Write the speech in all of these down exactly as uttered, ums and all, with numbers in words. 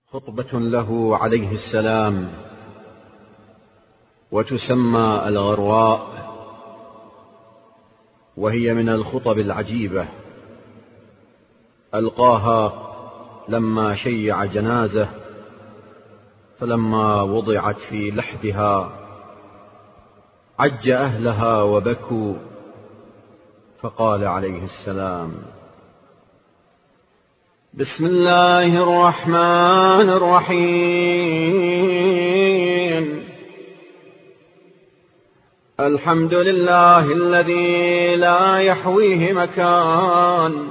خطبة له عليه السلام، وتسمى الغرواء، وهي من الخطب العجيبة ألقاها لما شيع جنازة، فلما وضعت في لحدها عج أهلها وبكوا، فقال عليه السلام: بسم الله الرحمن الرحيم، الحمد لله الذي لا يحويه مكان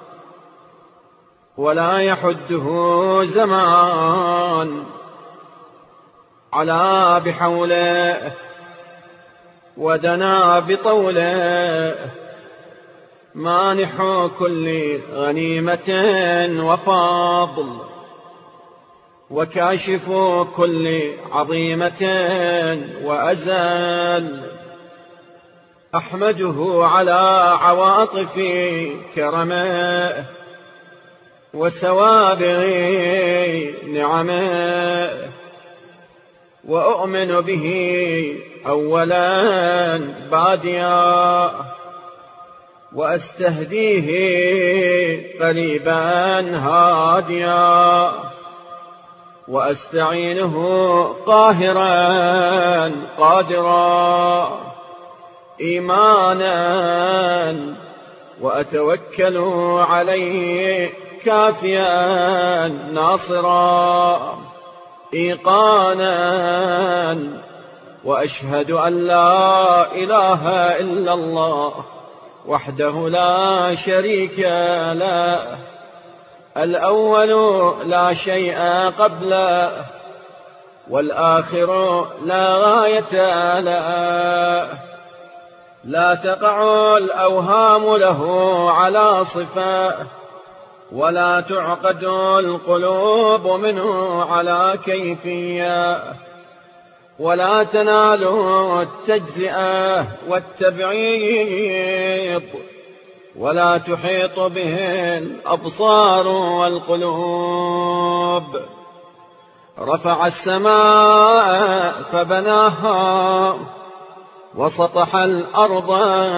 ولا يحده زمان، علا بحوله ودنا بطوله، مانح كل غنيمة وفضل، وكاشف كل عظيمة وأزل. أحمده على عواطف كرمه وسوابغ نعمه، وأؤمن به أولا باديا، وأستهديه قريبا هاديا، وأستعينه قاهرا قادرا إيمانا، وأتوكل عليه كافيا ناصرا إيقانا، وأشهد أن لا إله إلا الله وحده لا شريك له، الأول لا شيء قبله، والآخر لا غاية له، لا تقع الأوهام له على صفة، ولا تعقد القلوب منه على كيفية، ولا تنال التجزئة والتبعيض، ولا تحيط به الأبصار والقلوب. رفع السماء فبناها، وسطح الأرض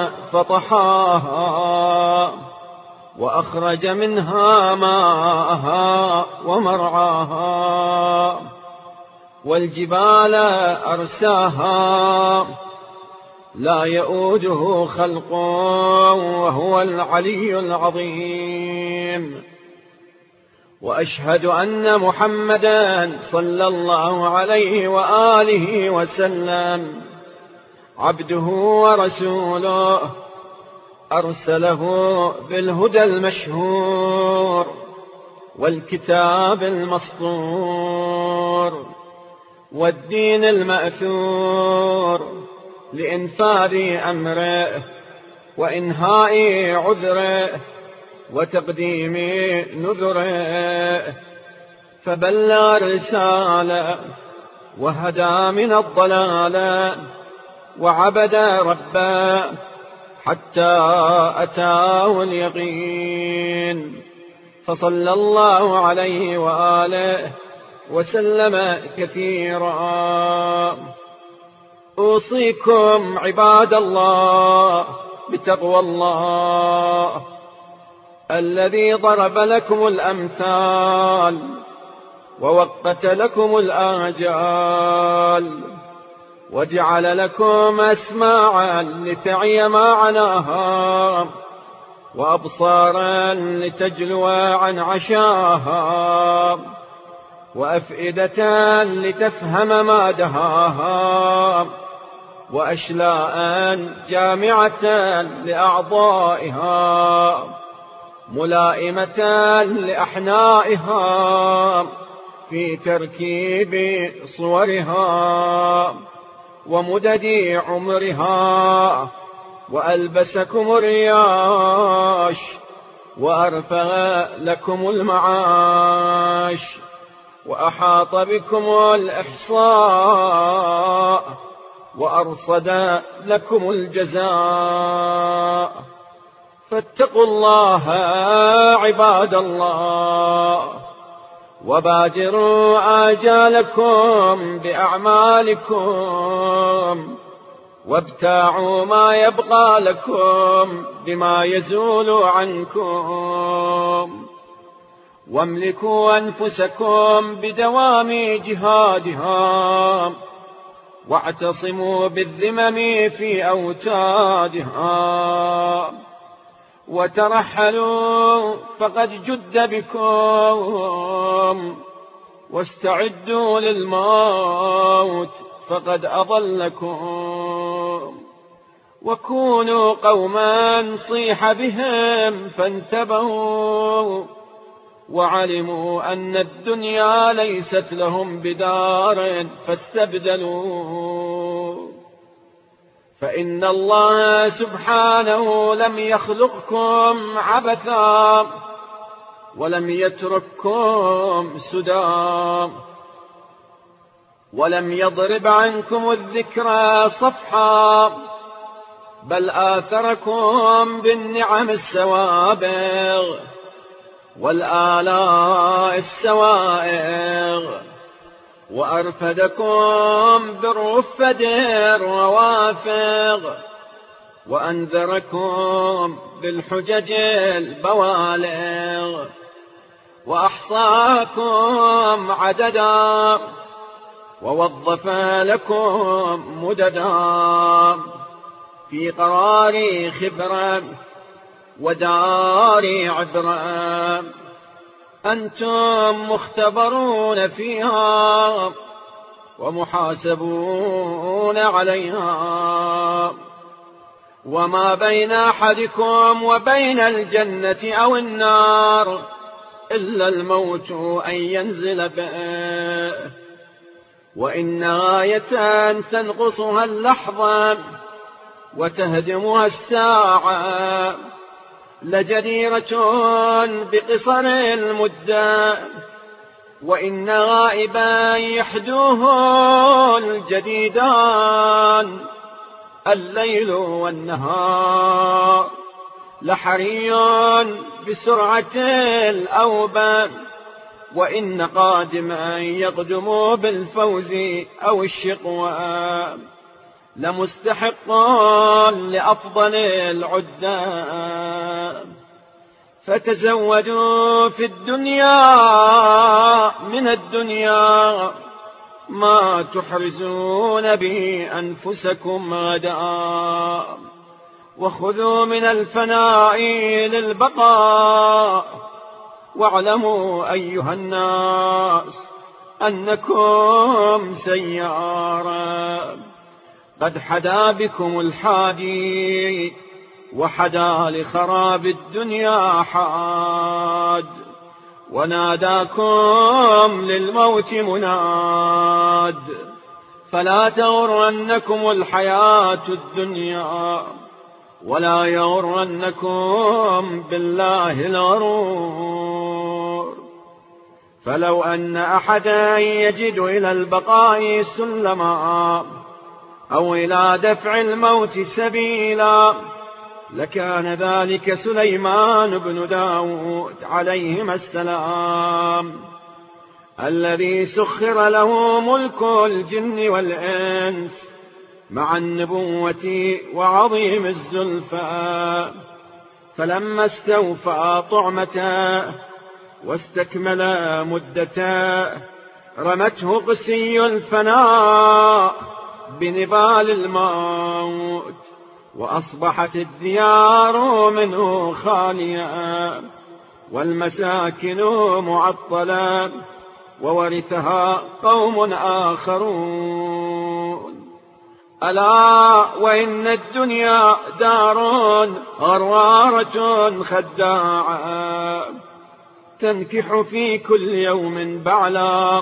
فطحاها، وأخرج منها ماءها ومرعاها، والجبال أرساها، لا يؤوده خلقه وهو العلي العظيم. وأشهد أن محمدا صلى الله عليه وآله وسلم عبده ورسوله، أرسله بالهدى المشهور والكتاب المسطور والدين المأثور، لإنفاذ أمره وإنهاء عذره وتقديم نذره، فبلغ الرسالة وهدى من الضلال، وعبد ربه حتى أتاه اليقين، فصلى الله عليه وآله وسلم كثيرا. أوصيكم عباد الله بتقوى الله الذي ضرب لكم الأمثال ووقت لكم الآجال، وجعل لكم أسماعا لتعي معناها، وأبصارا لتجلو عن عشاها، وأفئدة لتفهم ما دهاها، وأشلاء جامعة لأعضائها، ملائمة لأحنائها في تركيب صورها ومدد عمرها، وألبسكم الرياش وأرفع لكم المعاش، وأحاط بكم الإحصاء وأرصد لكم الجزاء. فاتقوا الله عباد الله، وبادروا آجالكم بأعمالكم وابتاعوا ما يبقى لكم بما يزول عنكم، واملكوا أنفسكم بدوام جهادها، واعتصموا بالذمم في أوتادها، وترحلوا فقد جد بكم، واستعدوا للموت فقد أضلكم، وكونوا قوما صيح بهم فانتبهوا، وعلموا أن الدنيا ليست لهم بدار فاستبدلوا، فإن الله سبحانه لم يخلقكم عبثا ولم يترككم سدى، ولم يضرب عنكم الذكرى صفحا، بل آثركم بالنعم السوابغ والآلاء السوائغ، وأرفدكم بالرفد الروافغ، وأنذركم بالحجج البوالغ، وأحصاكم عددا، ووظف لكم مددا في قرار خبرة ودار عبرة، أنتم مختبرون فيها ومحاسبون عليها، وما بين أحدكم وبين الجنة أو النار إلا الموت أن ينزل به، وإن آية تنقصها اللحظة وتهدمها الساعة لجديرة بقصر المدة، وإن غائبا يحدوه الجديدان الليل والنهار لحري بسرعة الأوبة، وإن قادما يقدم بالفوز أو الشقوى لمستحق لأفضل العدة، فتزودوا في الدنيا من الدنيا ما تحرزون به أنفسكم غدا، وخذوا من الفناء للبقاء، واعلموا أيها الناس أنكم سيارة قد حدا بكم الحادي، وحدا لخراب الدنيا حاد، وناداكم للموت مناد، فلا تغرنكم الحياة الدنيا، ولا يغرنكم بالله الغرور. فلو أن أحدا يجد إلى البقاء سلما أو إلى دفع الموت سبيلا لكان ذلك سليمان بن داود عليهما السلام، الذي سخر له ملك الجن والإنس مع النبوة وعظيم الزلفى، فلما استوفى طعمته واستكمل مدته رمته قسي الفناء بنبال الموت، وأصبحت الديار منه خالية والمساكن معطلة، وورثها قوم آخرون. ألا وإن الدنيا دار غرارة خداعة تنكح في كل يوم بعلا،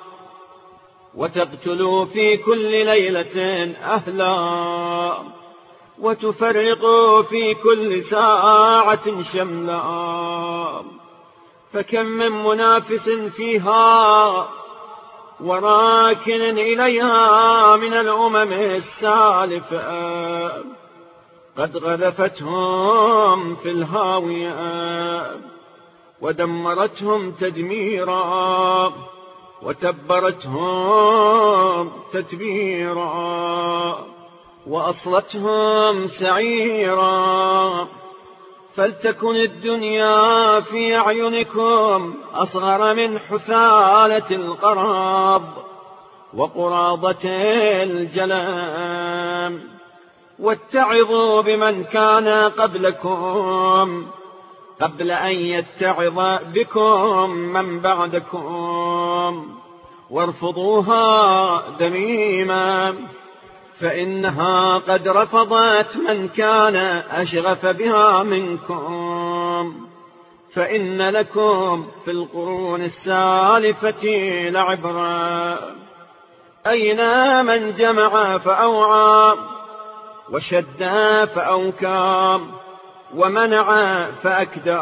وتقتل في كل ليلة أهلا، وتفرق في كل ساعة شملا، فكم من منافس فيها وراكن إليها من الأمم السالفة قد غذفتهم في الهاوية، ودمرتهم تدميرا وتبرتهم تتبيرا وأصلتهم سعيرا. فلتكن الدنيا في أعينكم أصغر من حثالة القراب وقراضة الجلام، واتعظوا بمن كان قبلكم قبل أن يتعظ بكم من بعدكم، وارفضوها ذميما، فإنها قد رفضت من كان أشغف بها منكم. فإن لكم في القرون السالفة لعبرة. أين من جمع فأوعى وشد فأوكى ومنع فأكدى؟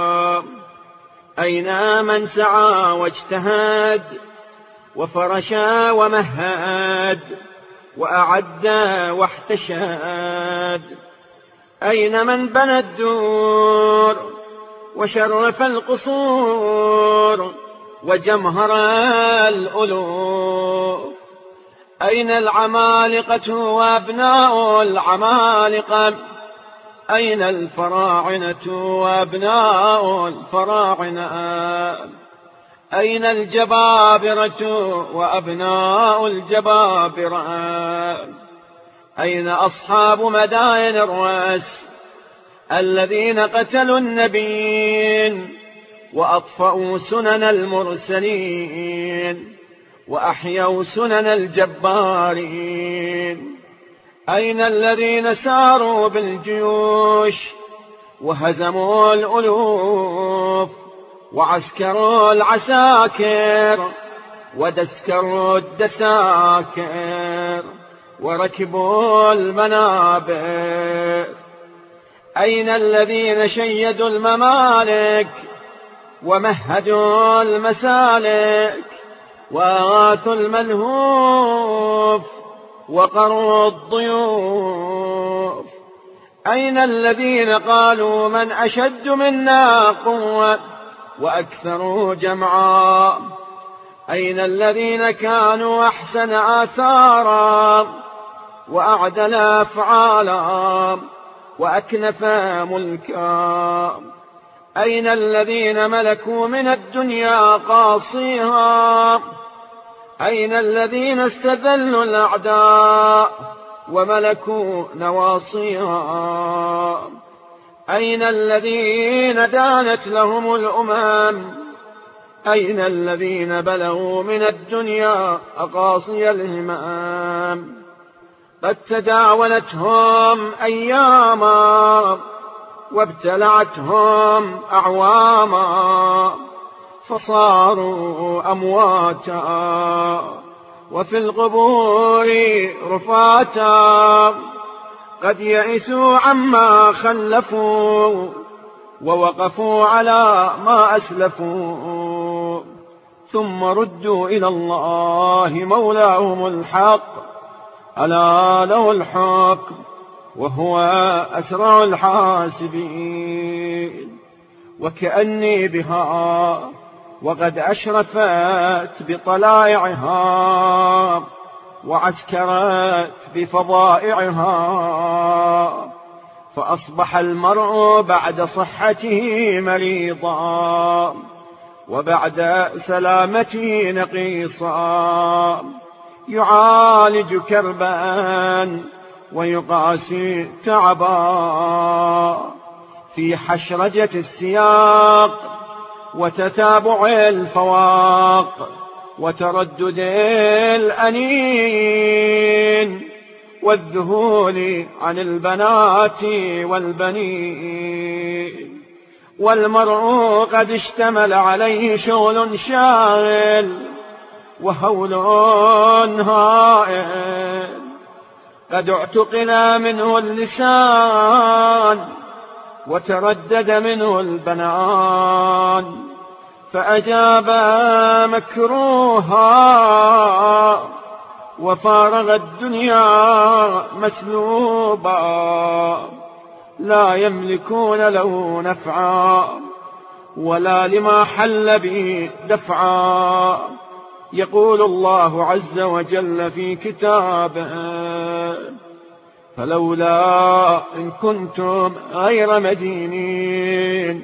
أين من سعى واجتهد وفرش ومهد وأعد واحتشد؟ أين من بنى الدور وشرف القصور وجمهر الألوف؟ أين العمالقة وأبناء العمالقة؟ أين الفراعنة وأبناء الفراعنة؟ أين الجبابرة وأبناء الجبابرة؟ أين أصحاب مدائن الرأس الذين قتلوا النبيين وأطفأوا سنن المرسلين وأحيوا سنن الجبارين؟ أين الذين ساروا بالجيوش وهزموا الألوف وعسكروا العساكر ودسكروا الدساكر وركبوا المنابر؟ أين الذين شيدوا الممالك ومهدوا المسالك وآثوا الملهوف وقروا الضيوف؟ أين الذين قالوا من أشد منا قوة وأكثر جمعا؟ أين الذين كانوا أحسن آثارا وأعدل أفعالا وأكنف ملكا؟ أين الذين ملكوا من الدنيا قاصيها؟ أين الذين استذلوا الأعداء وملكوا نواصيها؟ أين الذين دانت لهم الأمم؟ أين الذين بلغوا من الدنيا أقاصي الهمام؟ قد تداولتهم أياما وابتلعتهم أعواما، فصاروا أمواتا وفي القبور رفاتا. قد يئسوا عما خلفوا ووقفوا على ما أسلفوا، ثم ردوا إلى الله مولاهم الحق، ألا له الحكم وهو أسرع الحاسبين. وكأني بها وقد أشرفت بطلائعها وعسكرت بفضائعها، فأصبح المرء بعد صحته مريضا وبعد سلامته نقيصا، يعالج كربا ويقاسي تعبا، في حشرجة السياق وتتابع الفواق وتردد الأنين والذهول عن البنات والبنين. والمرء قد اشتمل عليه شغل شاغل وهول هائل، قد اعتقل منه اللسان وتردد منه البنان، فأجاب مكروها وفارغ الدنيا مسلوبا، لا يملكون له نفعا ولا لما حل به دفعا. يقول الله عز وجل في كتابه: فلولا إن كنتم غير مدينين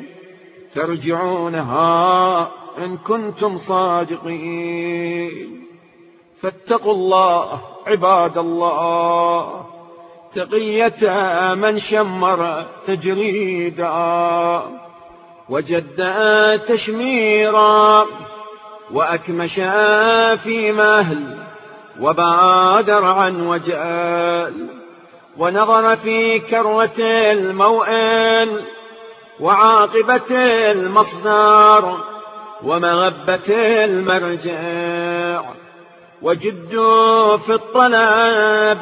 ترجعونها إن كنتم صادقين. فاتقوا الله عباد الله تقية من شمر تجريدا وجد تشميرا وأكمش في مهل وبادر عن وجال ونظر في كروة الموئل وعاقبة المصدر ومغبة المرجع وجدوا في الطلب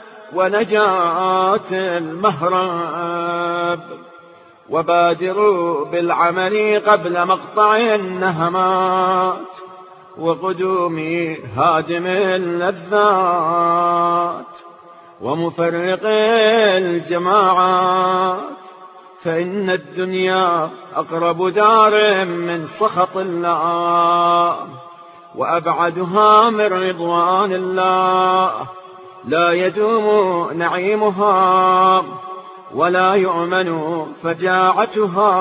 ونجاة المهرب وبادروا بالعمل قبل مقطع النهمات وقدوم هادم اللذات ومفرق الجماعات، فإن الدنيا أقرب دار من سخط الله وأبعدها من رضوان الله، لا يدوم نعيمها ولا يؤمن فجاعتها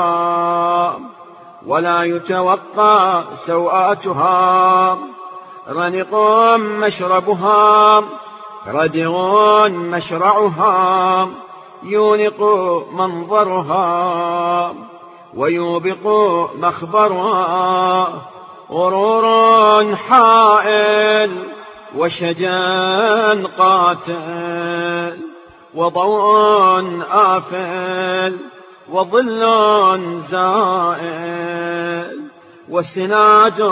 ولا يتوقى سوءاتها، رنق مشربها ردغ مشرعها، يونق منظرها ويوبق مخبرها، غرور حائل وشجان قاتل وضوء آفل وظل زائل وسناد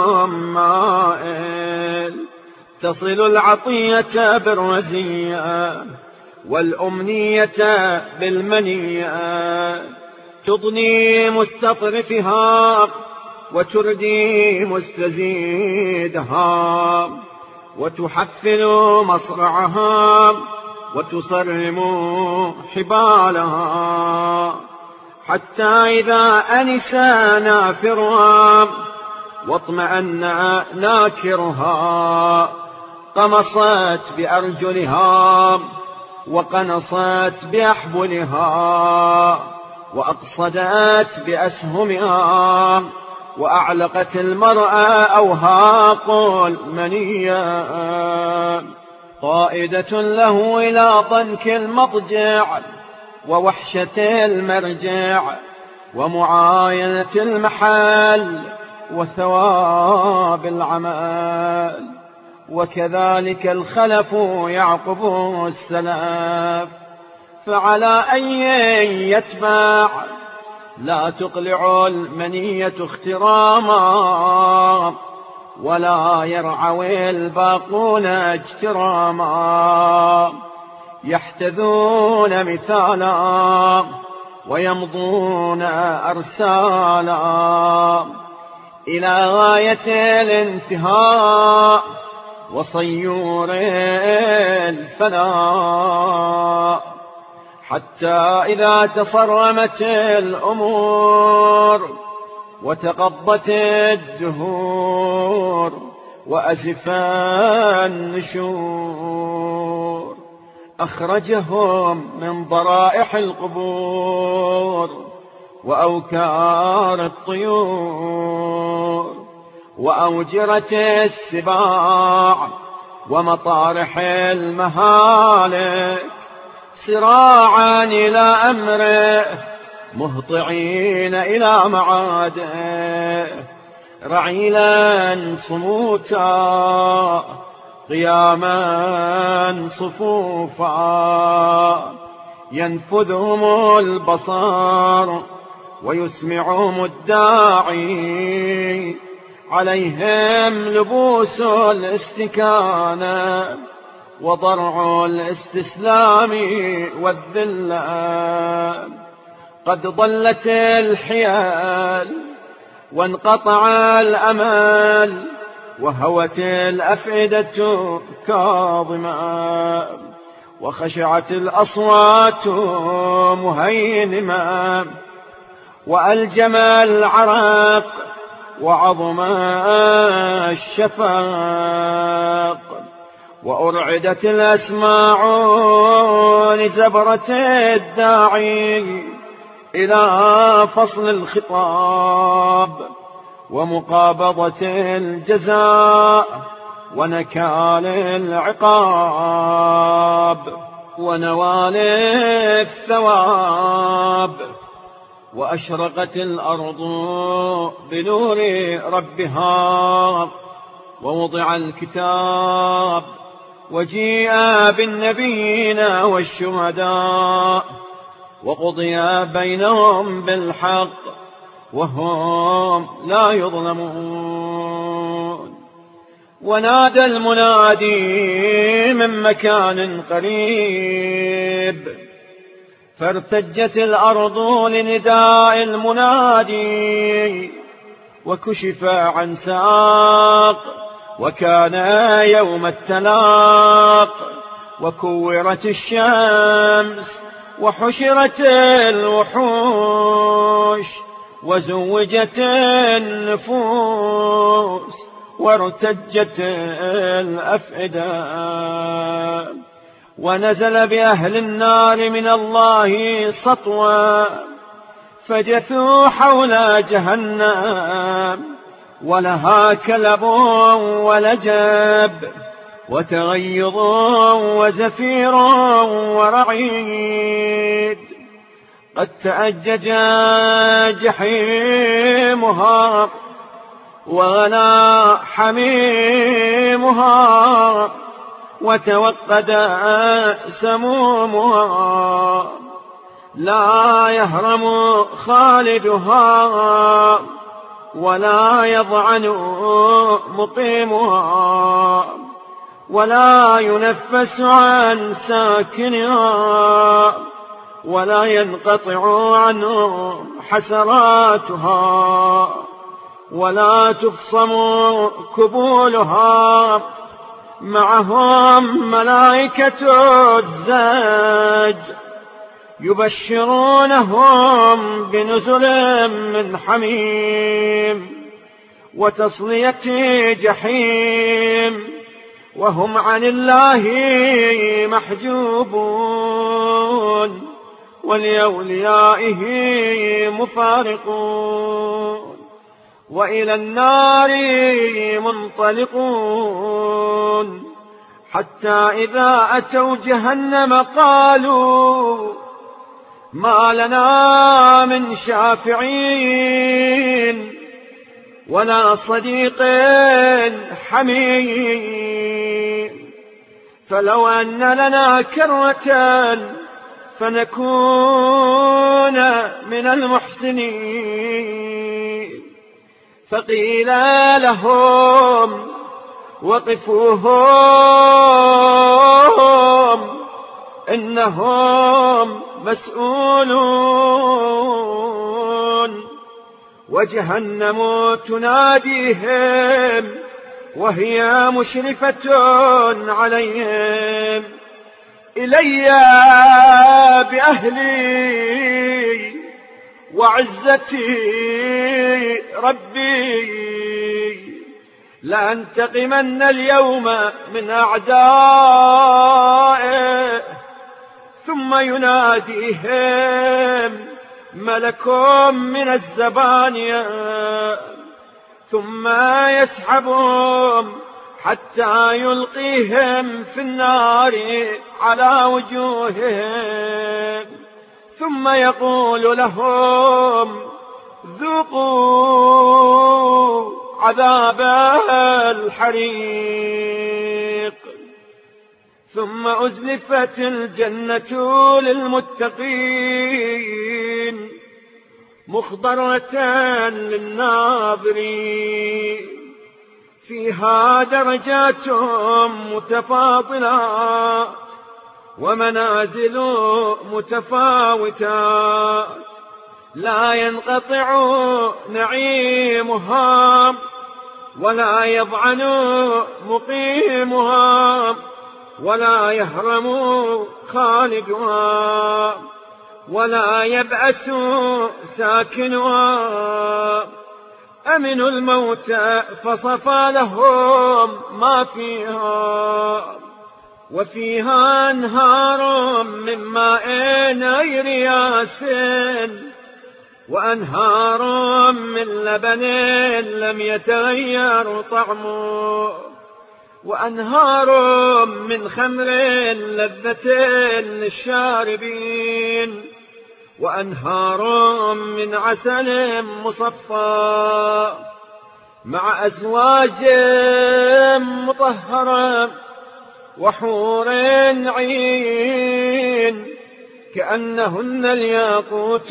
مائل، تصل العطية بالرزية والأمنية بالمنية، تضني مستطرفها وتردي مستزيدها، وتحفل مصرعها وتصرم حبالها، حتى إذا أنس نافرها واطمأن ناكرها قمصت بأرجلها وقنصت بأحبلها وأقصدت بأسهمها، وأعلقت المرأة أوهاق المنية، قائدة له إلى ضنك المضجع ووحشة المرجع ومعاينة المحل وثواب العمل. وكذلك الخلف يعقب السلف، فعلى أي يتبع لا تقلع المنية اختراما ولا يرعوي الباقون اجتراما، يحتذون مثالا ويمضون أرسالا إلى غاية الانتهاء وصيور الفناء، حتى إذا تصرمت الأمور وتقضت الدهور وأزفا النشور، أخرجهم من ضرائح القبور وأوكار الطيور وأوجرة السباع ومطارح المهالك، سراعا إلى أمره مهطعين إلى معاده، رعيلا صموتا قياما صفوفا، ينفذهم البصر ويسمعهم الداعي، عليهم لبوس الاستكانة وضرع الاستسلام والذلة، قد ضلت الحيل وانقطع الأمل وهوت الأفئدة كاظمة وخشعت الأصوات مهينمة وألجم العرق وعظم الشفاق، وأرعدت الأسماع لزبرة الداعي إلى فصل الخطاب ومقابضة الجزاء ونكال العقاب ونوال الثواب. وأشرقت الأرض بنور ربها، ووضع الكتاب، وجيء بالنبيين والشهداء، وقضي بينهم بالحق وهم لا يظلمون. ونادى المنادي من مكان قريب، فارتجت الأرض لنداء المنادي، وكشف عن ساق، وكان يوم التلاق، وكورت الشمس، وحشرت الوحوش، وزوجت النفوس، وارتجت الأفئدة. ونزل بأهل النار من الله سطوا، فجثوا حول جهنم، ولها كلب ولجب، وتغيظ وزفير ورعيد. قد تأجج جحيمها، وغلا حميمها، وتوقد سمومها. لا يهرم خالدها، ولا يضعن مقيمها، ولا ينفس عن ساكنها، ولا ينقطع عنه حسراتها، ولا تفصم كبولها. معهم ملائكة الزاج يبشرونهم بنزل من حميم وتصلية جحيم، وهم عن الله محجوبون، ولأوليائه مفارقون، وإلى النار منطلقون. حتى إذا أتوا جهنم قالوا ما لنا من شافعين ولا صديق حميم، فلو أن لنا كرة فنكون من المحسنين. فقيل لهم وقفوهم إنهم مسؤولون. وجهنم تناديهم وهي مشرفة عليهم: إلي بأهلي وعزتي ربي لأنتقمن اليوم من أعدائه. ثم يناديهم ملك من الزبانية، ثم يسحبهم حتى يلقيهم في النار على وجوههم، ثم يقول لهم ذوقوا عذاب الحريق. ثم أزلفت الجنة للمتقين مخضرة للناظرين، فيها درجات متفاضلات ومنازل متفاوتات، لا ينقطع نعيمها ولا يضعن مقيمها ولا يهرم خالدها. ولا يبأس ساكنها. أمنوا الموت فصفى لهم ما فيها، وفيها أنهار من ماء غير ياس، وأنهار من لبن لم يتغير طعمه، وأنهار من خمر لذة للشاربين، وأنهار من عسل مصفى مع أزواج مطهرة وحور عين كأنهن الياقوت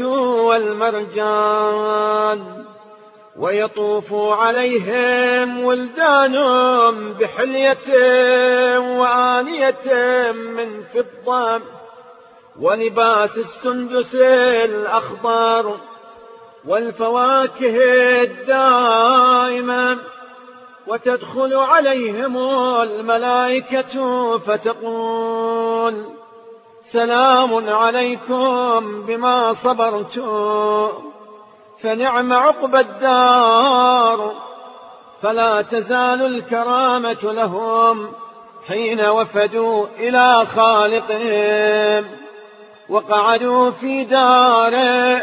والمرجان. ويطوف عليهم ولدان بحلية وآنية من فضة، ولباس السندس الأخضر والفواكه الدائمة. وتدخل عليهم الملائكة فتقول سلام عليكم بما صبرتم فنعم عقبى الدار. فلا تزال الكرامة لهم حين وفدوا إلى خالقهم وقعدوا في داره،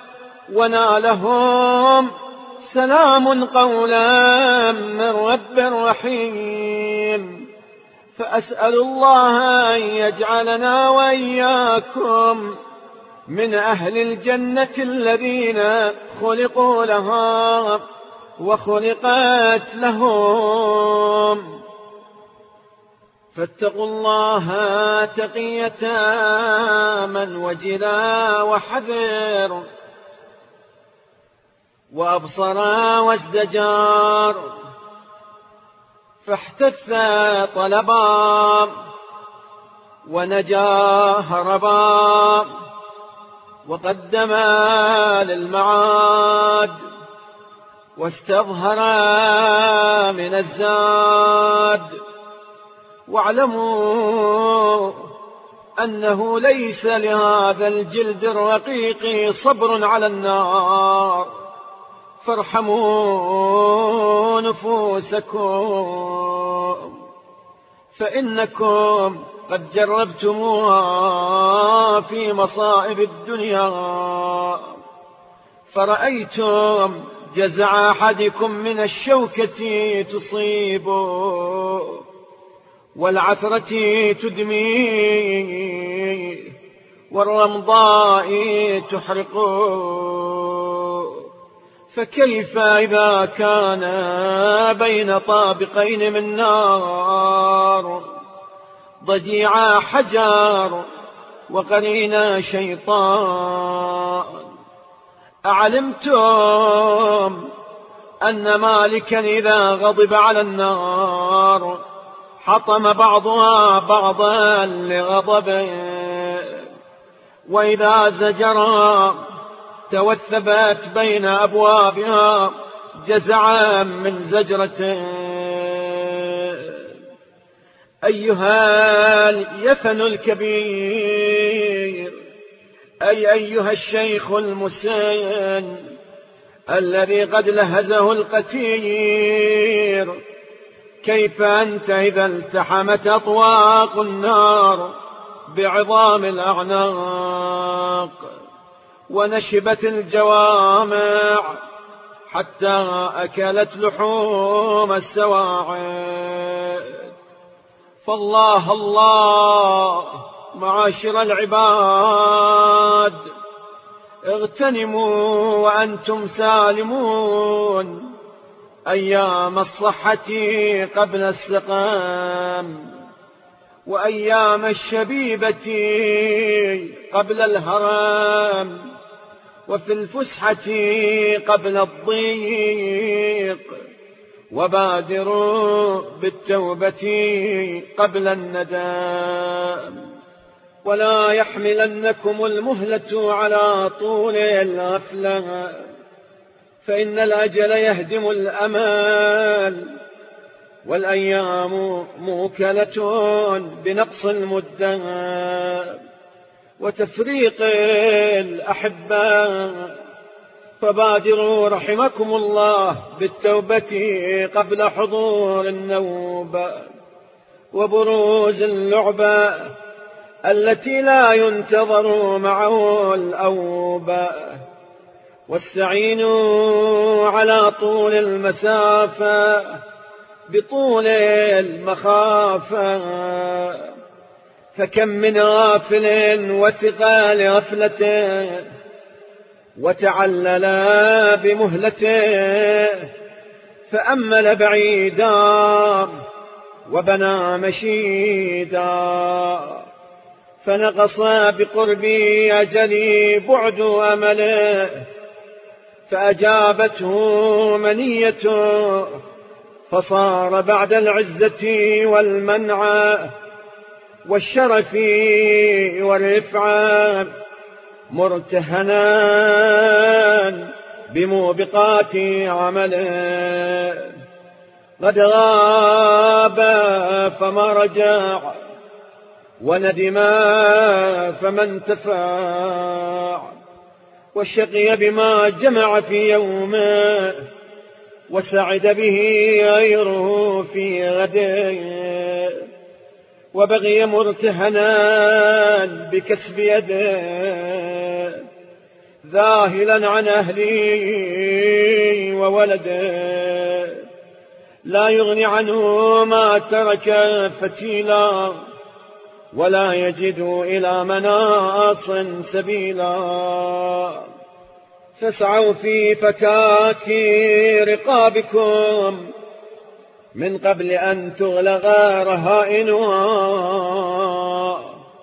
ونالهم سلام قولا من رب رحيم. فأسأل الله أن يجعلنا وإياكم من أهل الجنة الذين خلقوا لها وخلقت لهم. فاتقوا الله تقية من وجلا وحذر، وأبصر وازدجار، فاحتث طلبا ونجا هربا، وقدم للمعاد واستظهر من الزاد. واعلموا أنه ليس لهذا الجلد الرقيق صبر على النار، فارحموا نفوسكم، فإنكم قد جربتموها في مصائب الدنيا، فرأيتم جزع أحدكم من الشوكة تصيب والعثرة تدمي والرمضاء تحرق، فكيف إذا كان بين طابقين من نار ضجيع حجار وقرين شيطان. أعلمتم أن مالكا إذا غضب على النار حطم بعضها بعضا لغضبه، وإذا زجرا توثبت بين أبوابها جزعا من زجرته. أيها اليفن الكبير، أي أيها الشيخ المسن الذي قد لهزه القتير، كيف أنت إذا التحمت أطواق النار بعظام الأعناق ونشبت الجوامع حتى أكلت لحوم السواعد؟ فالله الله معاشر العباد، اغتنموا وأنتم سالمون أيام الصحة قبل السقام، وأيام الشبيبة قبل الهرم، وفي الفسحة قبل الضيق، وبادروا بالتوبة قبل الندام. ولا يحملنكم المهلة على طول الغفلة، فإن الأجل يهدم الأمال، والأيام موكلة بنقص المدة. وتفريق الأحبة، فبادروا رحمكم الله بالتوبة قبل حضور النوبة وبروز اللعبة التي لا ينتظر معه الأوبة. واستعينوا على طول المسافة بطول المخافة، فكم من غافل وثقال غفلته وتعلل بمهلته، فأمل بعيدا وبنى مشيدا، فنقص بقربي أجلي بعد أمله، فأجابته منيته، فصار بعد العزة والمنع والشرف والرفعة مرتهنا بموبقات عمله. قد غاب فما رجع، وندم فما انتفع، والشقي بما جمع في يومه، وسعد به غيره في غده، وبغي مرتهنا بكسب يده، ذاهلا عن أهله وولده، لا يغني عنه ما ترك فتيلا، ولا يجد إلى مناص سبيلا. فاسعوا في فكاك رقابكم من قبل أن تغلق رهائنها،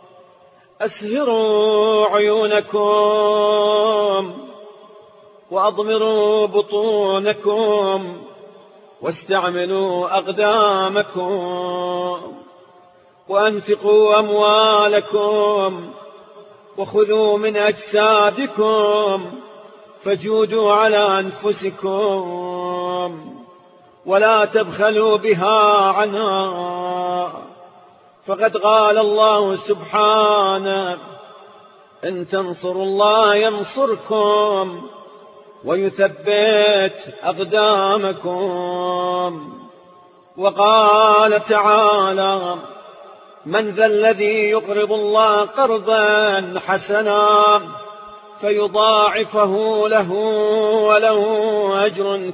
أسهروا عيونكم وأضمروا بطونكم، واستعملوا أقدامكم، وأنفقوا أموالكم، وخذوا من أجسادكم، فجودوا على أنفسكم، ولا تبخلوا بها عنها. فقد قال الله سبحانه: إن تنصروا الله ينصركم ويثبت أقدامكم. وقال تعالى: من ذا الذي يقرض الله قرضا حسنا فيضاعفه له وله أجر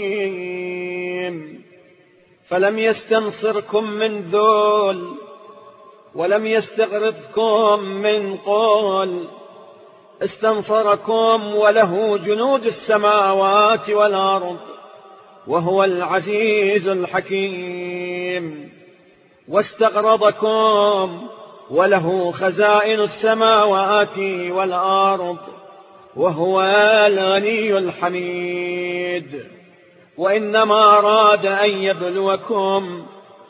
كريم. فلم يستنصركم من ذل، ولم يستغرضكم من قول، استنصركم وله جنود السماوات والأرض، وهو العزيز الحكيم. واستقرضكم وله خزائن السماوات والأرض، وهو الغني الحميد. وإنما أراد أن يبلوكم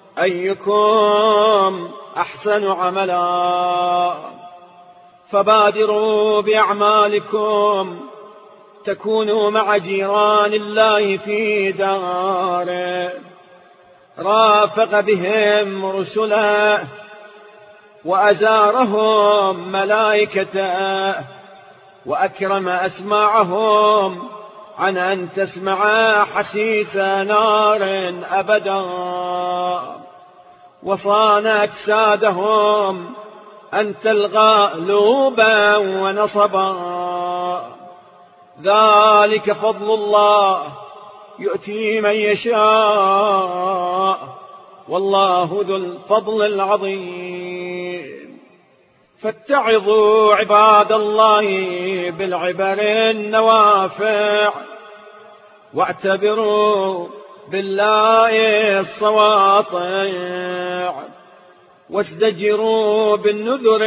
أيكم أحسن عملا، فبادروا بأعمالكم تكونوا مع جيران الله في داره، رافق بهم رسله، وأزارهم ملائكته، وأكرم أسماعهم عن أن تسمع حسيس نار أبدا، وصان أجسادهم أن تلغى لوبا ونصبا. ذلك فضل الله يؤتي من يشاء، والله ذو الفضل العظيم. فاتعظوا عباد الله بالعبر النوافع، واعتبروا بالله الصواطع، وازدجروا بالنذر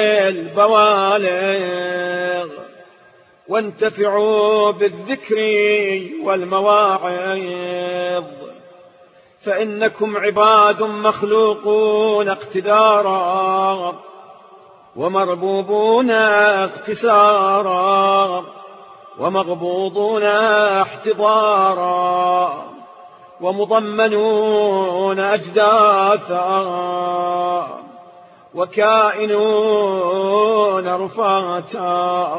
البوالغ، وانتفعوا بالذكر والمواعظ، فإنكم عباد مخلوقون اقتدارا، ومربوبون اقتسارا، ومغبوضون احتضارا، ومضمنون أجداثا، وكائنون رفاتا،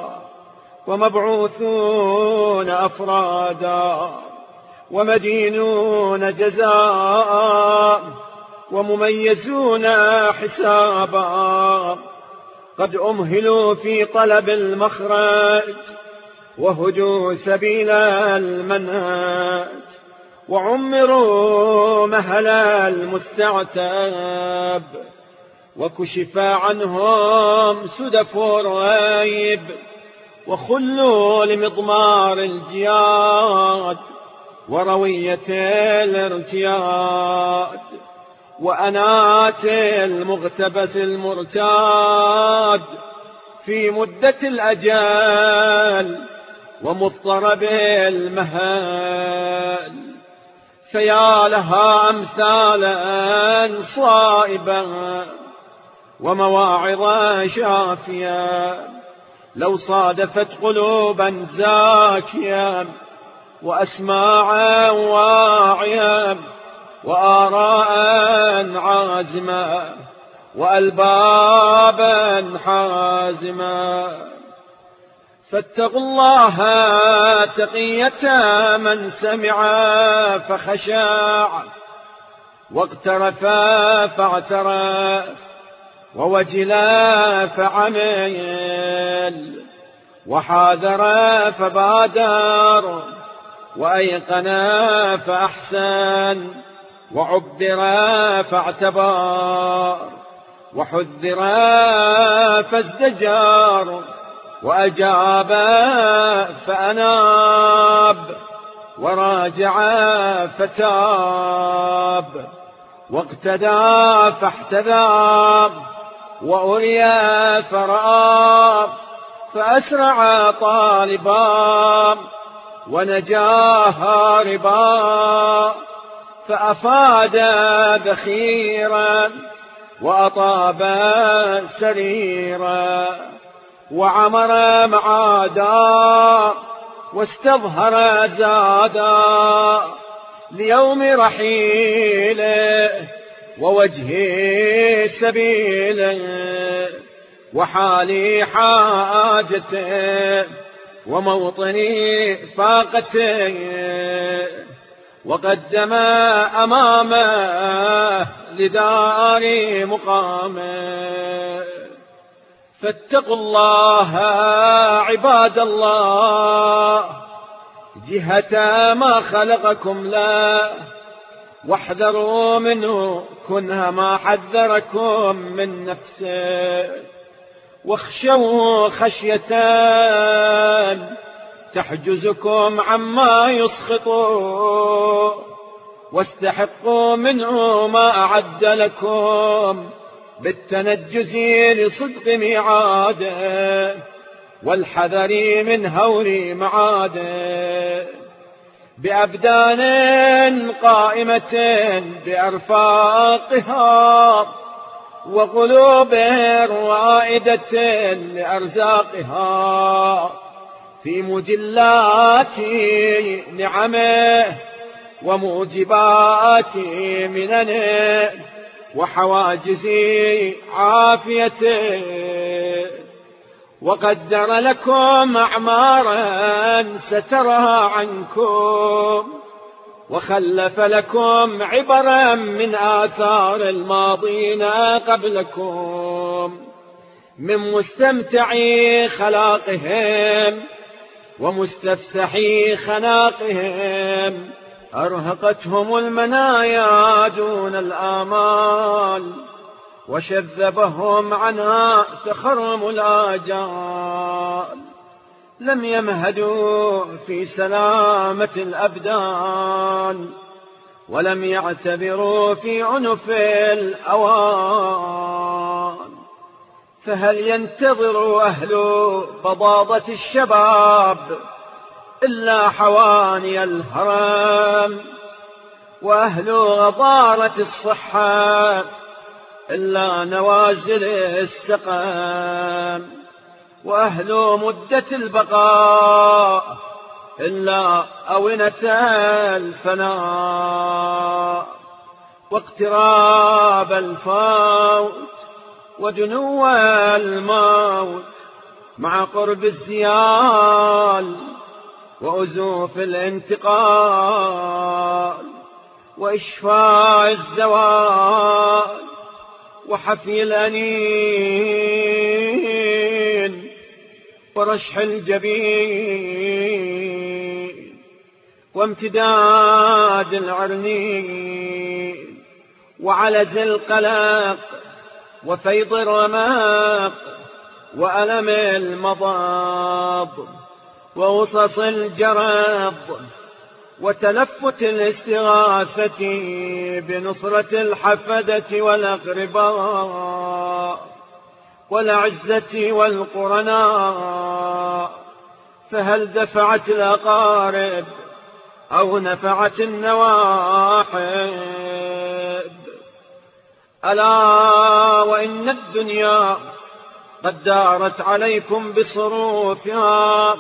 ومبعوثون أفرادا، ومدينون جزاء، ومميزون حسابا، قد أمهلوا في طلب المخرج وهدوا سبيل المنهج، وعمروا مهل المستعتب، وكشف عنهم سدف الريب، وخلوا لمضمار الجياد وروية الارتياد، وأنات المغتبس المرتاد في مدة الأجال ومضطرب المهال. فيا لها أمثالا صائبة ومواعظ شافية، لو صادفت قلوبا زاكية وأسماعا واعية وآراء عازمة وألبابا حازمة. فاتقوا الله تقية من سمع فخشع، واقترف فاعترف، ووجلا فعمل، وحاذر فبادر، وأيقن فأحسن، وعبر فاعتبر، وحذر فازدجر، وأجاب فأناب، وراجع فتاب، واقتدى فاحتذى، وأريا فرأى، فأسرع طالبا ونجا هاربا، فأفاد بخيرا وأطاب سريرا، وعمر معادا واستظهر زادا، ليوم رحيله ووجه سبيله، وحالي حاجته وموطني فاقته، وقدم أمامه لدار مقامه. فاتقوا الله عباد الله جهة ما خلقكم له، واحذروا منه كنه ما حذركم من نفسه، واخشوا خشية تحجزكم عما يسخطوا، واستحقوا منه ما أعد لكم بالتنجز لصدق ميعاده، والحذر من هول معاده، بأبدان قائمة بأرفاقها، وقلوب رائدة لأرزاقها، في مجلات نعمه وموجبات مننه وحواجز عافيته، وقدر لكم أعمارا سترها عنكم، وخلف لكم عبرا من آثار الماضين قبلكم، من مستمتعي خلاقهم ومستفسحي خناقهم، أرهقتهم المنايا دون الآمال، وشذبهم عنها تخرم الآجال، لم يمهدوا في سلامة الأبدان، ولم يعتبروا في عنف الأوان. فهل ينتظر أهل بضاضة الشباب إلا حواني الهرم، وأهل غضارة الصحة إلا نوازل السقم، وأهل مدة البقاء إلا أونة الفناء، واقتراب الفوت ودنو الموت مع قرب الزيال وأزوف الانتقال وإشفاء الزوال وحفي الأنين ورشح الجبين وامتداد العرنين وعلز القلق وفيض الرماق وألم المضاض وغصص الجرب وتلفت الاستغاثة بنصرة الحفدة والأقرباء والأعزة والقرناء، فهل دفعت الأقارب أو نفعت النواحب؟ ألا وإن الدنيا قد دارت عليكم بصروفها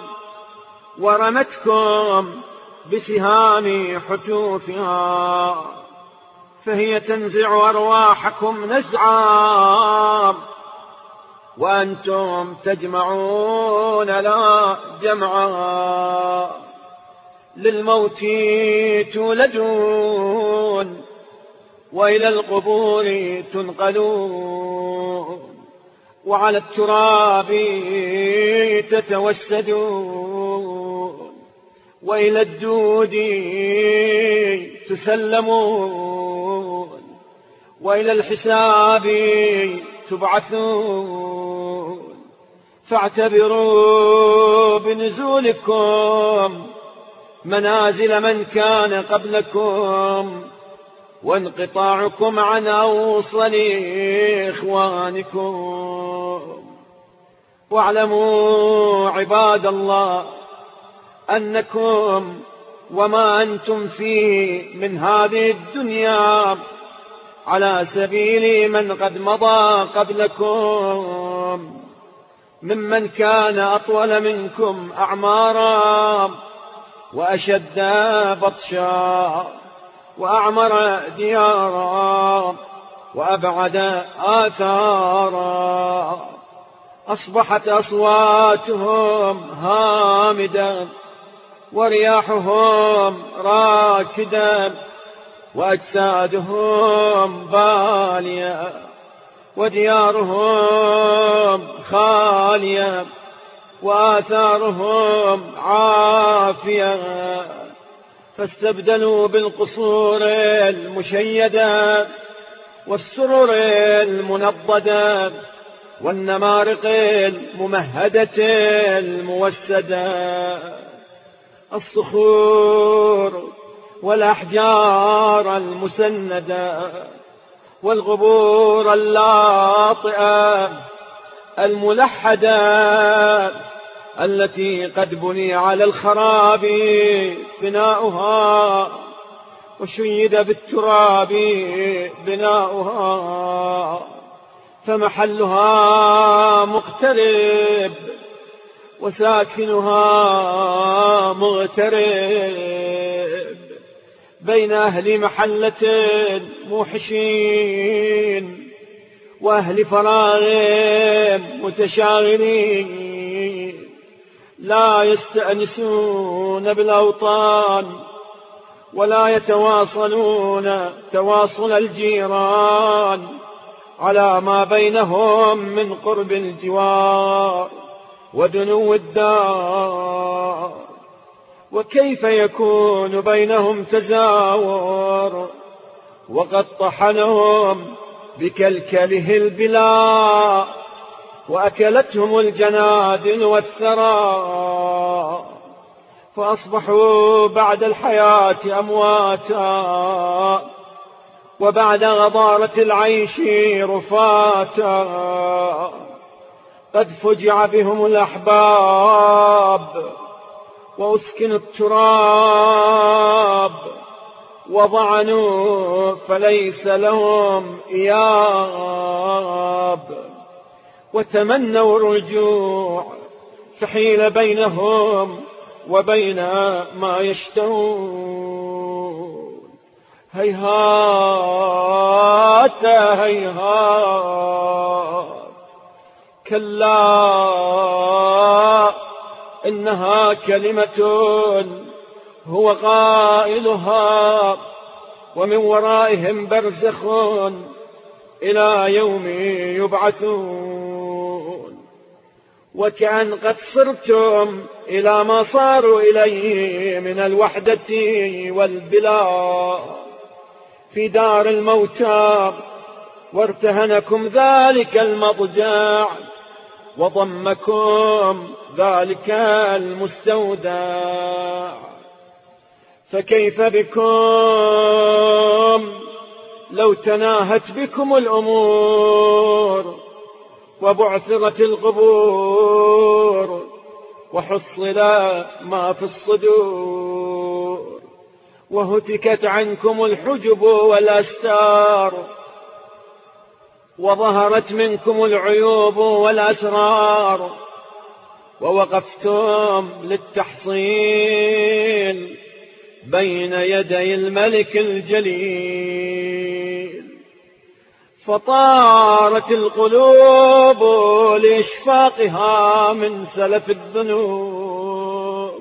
ورمتكم بسهام حتوفها، فهي تنزع أرواحكم نزعا وأنتم تجمعون لا جمعا. للموت تولدون وإلى القبور تنقلون وعلى التراب تتوسدون وإلى الدود تسلمون وإلى الحساب تبعثون. فاعتبروا بنزولكم منازل من كان قبلكم وانقطاعكم عن أوصل إخوانكم. واعلموا عباد الله أنكم وما أنتم فيه من هذه الدنيا على سبيل من قد مضى قبلكم ممن كان أطول منكم أعمارا وأشد بطشا وأعمر ديارا وأبعد آثارا. أصبحت أصواتهم هامدا ورياحهم راكدا وأجسادهم بالية وديارهم خالية وآثارهم عافية، فاستبدلوا بالقصور المشيدة والسرر المنضدة والنمارق الممهدة الموسدة. الصخور والأحجار المسندة والغبور اللاطئة الملحدة التي قد بني على الخراب بناؤها وشيد بالتراب بناؤها، فمحلها مقترب وساكنها مغترب بين أهل محلة موحشين وأهل فراغ متشاغلين لا يستأنسون بالأوطان ولا يتواصلون تواصل الجيران على ما بينهم من قرب الجوار ودنو الدار. وكيف يكون بينهم تزاور وقد طحنهم بكلكله البلاء وأكلتهم الجنادل والثرى، فأصبحوا بعد الحياة أمواتا وبعد غضارة العيش رفاتا. قد فجع بهم الأحباب وأسكنوا التراب وضعنوا فليس لهم إياب، وتمنوا الرجوع فحيل بينهم وبين ما يشتهون. هيهات هيهات كلا إنها كلمة هو قائلها ومن ورائهم برزخ إلى يوم يبعثون. وكأن قد صرتم إلى ما صاروا إليه من الوحدة والبلاء في دار الموتى، وارتهنكم ذلك المضجع وضمكم ذلك المستودع. فكيف بكم لو تناهت بكم الأمور وبعثرت القبور وحصل ما في الصدور وهتكت عنكم الحجب والأستار وظهرت منكم العيوب والأسرار ووقفتم للتحصيل بين يدي الملك الجليل. فطارت القلوب لإشفاقها من سلف الذنوب،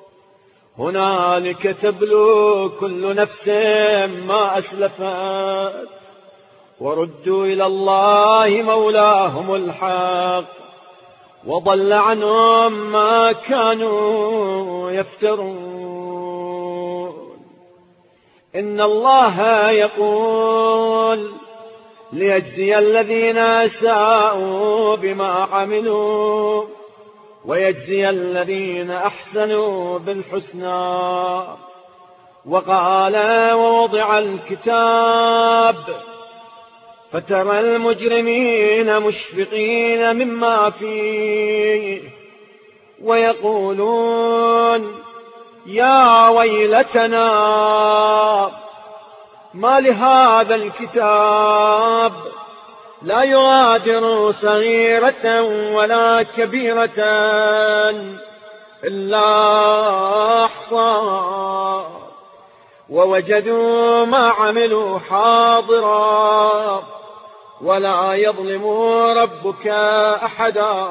هنالك تبلو كل نفس ما أسلفت وردوا إلى الله مولاهم الحق وضل عنهم ما كانوا يفترون. إن الله يقول ليجزي الذين أساءوا بما عملوا ويجزي الذين أحسنوا بالحسنى. وقال ووضع الكتاب فترى المجرمين مشفقين مما فيه ويقولون يا ويلتنا ما لهذا الكتاب لا يغادر صغيرة ولا كبيرة إلا أحصاها ووجدوا ما عملوا حاضرا ولا يظلم ربك أحدا.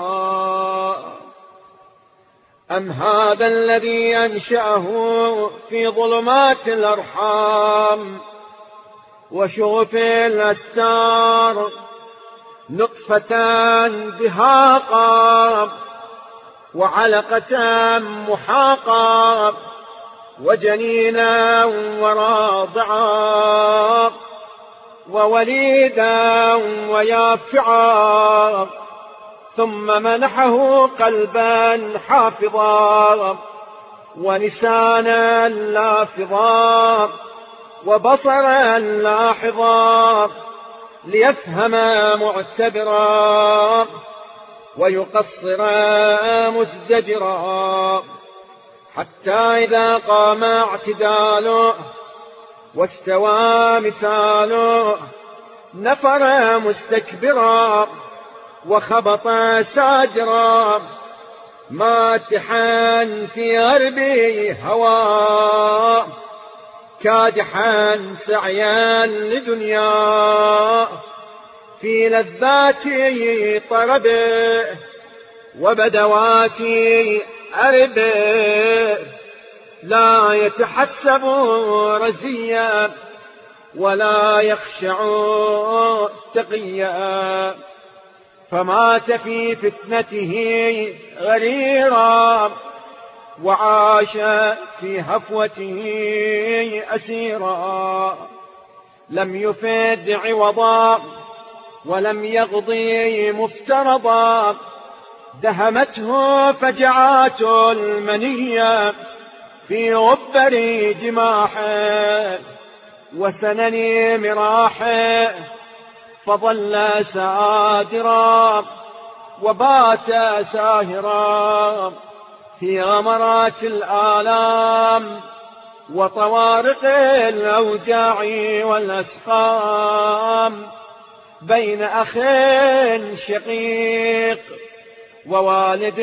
أم هذا الذي أنشأه في ظلمات الأرحام وشغف الأستار نطفة دهاقا وعلقة محاقا وجنينا وراضعا ووليدا ويافعا ثم منحه قلبا حافظا ولسانا لافظا وبصرا لاحظا ليفهم معتبرا ويقصر مزدجرا حتى إذا قام اعتداله واستوى مثاله نفر مستكبرا وخبط ساجرا ماتحا في غربه هوى كادحا سعيا لدنيا في لذاته طربه وبدواته أربه لا يتحسب رزيا ولا يخشع تقيا فمات في فتنته غريرا وعاش في هفوته أسيرا لم يفد عوضا ولم يغضي مفترضا دهمته فجعات المنية في غبر جماحه وسنن مراحه فظل سادرا وبات ساهرا في غمرات الآلام وطوارق الأوجاع والأسقام بين أخ شقيق ووالد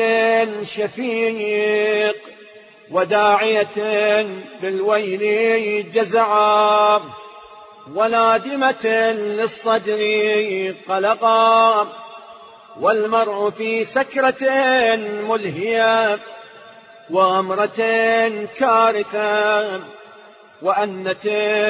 شفيق وداعية بالويل جزعا ونادمة للصدر قلقا والمرء في سكرة ملهية، وأمرة كارثة، وأنة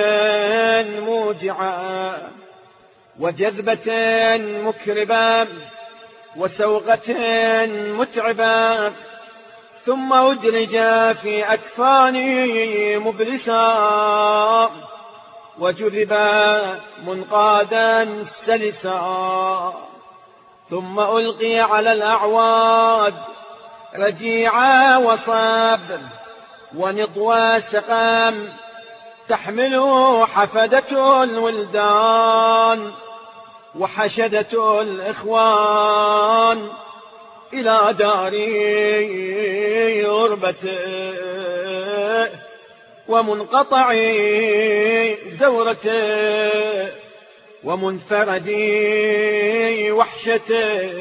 موجعة، وجذبة مكربة، وسوغة متعبة، ثم أدرج في أكفانه مبلسا، وجذب منقادا سلسا، ثم ألقي على الأعواد رجيعا وصاب، ونضوى سقام، تحمله حفدة الولدان وحشدة الإخوان إلى دار غربته ومنقطع زورته ومنفرد وحشته،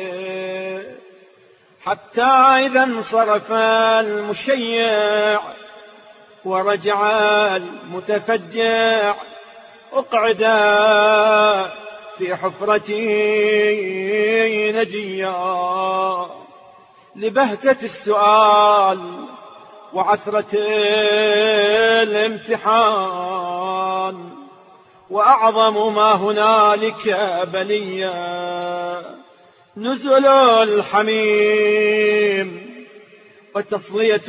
حتى إذا انصرف المشيع ورجع المتفجع أقعد في حفرته نجيا، لبهتة السؤال وعثرة الامتحان، وأعظم ما هنالك بليا نزل الحميم، وتصلية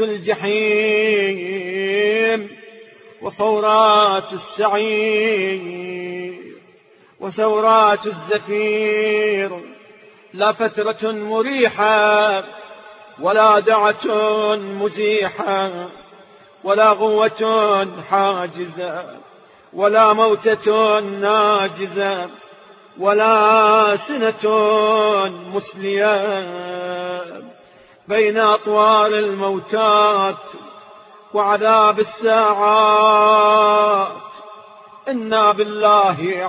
الجحيم، وفورات السعير، وثورات الزفير، لا فترة مريحة، ولا دعة مزيحة، ولا غوة حاجزة، ولا موتة ناجزة، ولا سنة مسلية، بين أطوار الموتات وعذاب الساعات، إنا بالله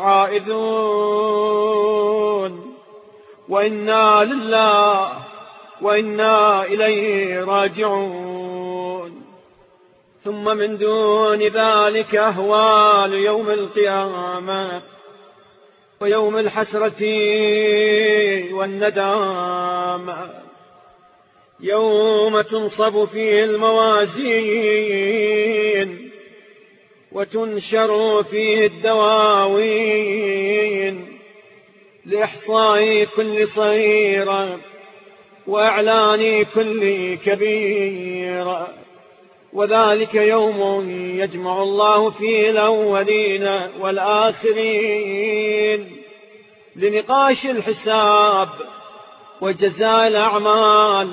عائذون، وإنا لله وإنا إليه راجعون. ثم من دون ذلك أهوال يوم القيامة ويوم الحسرة والندامة، يوم تنصب فيه الموازين وتنشر فيه الدواوين لإحصاء كل صغيرة وإعلان كل كبيرة، وذلك يوم يجمع الله فيه الأولين والآخرين لنقاش الحساب وجزاء الأعمال،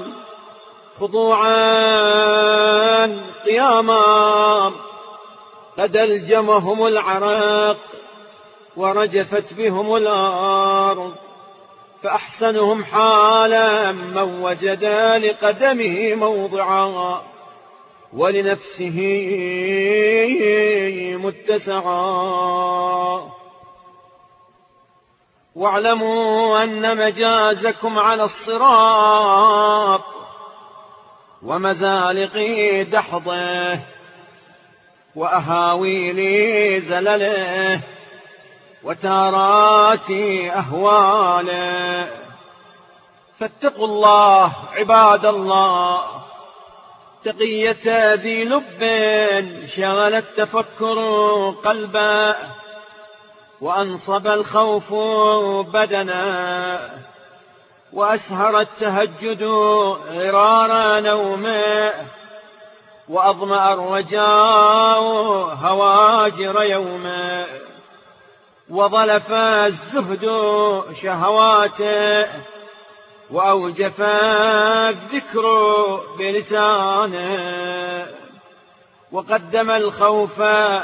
خضوعا قياما قد ألجمهم العرق ورجفت بهم الأرض، فأحسنهم حالا من وجد لقدمه موضعا ولنفسه متسعا. واعلموا أن مجازكم على الصراط ومزالق دحضه وأهاويل زلله وتارات أهواله، فاتقوا الله عباد الله تقية ذي لب شغل التفكر قلبه، وأنصب الخوف بدنا، وأسهر التهجد غرار نومه، وأظمأ الرجاء هواجر يومه، وظلف الزهد شهواته، وأوجف الذكر بلسانه، وقدم الخوف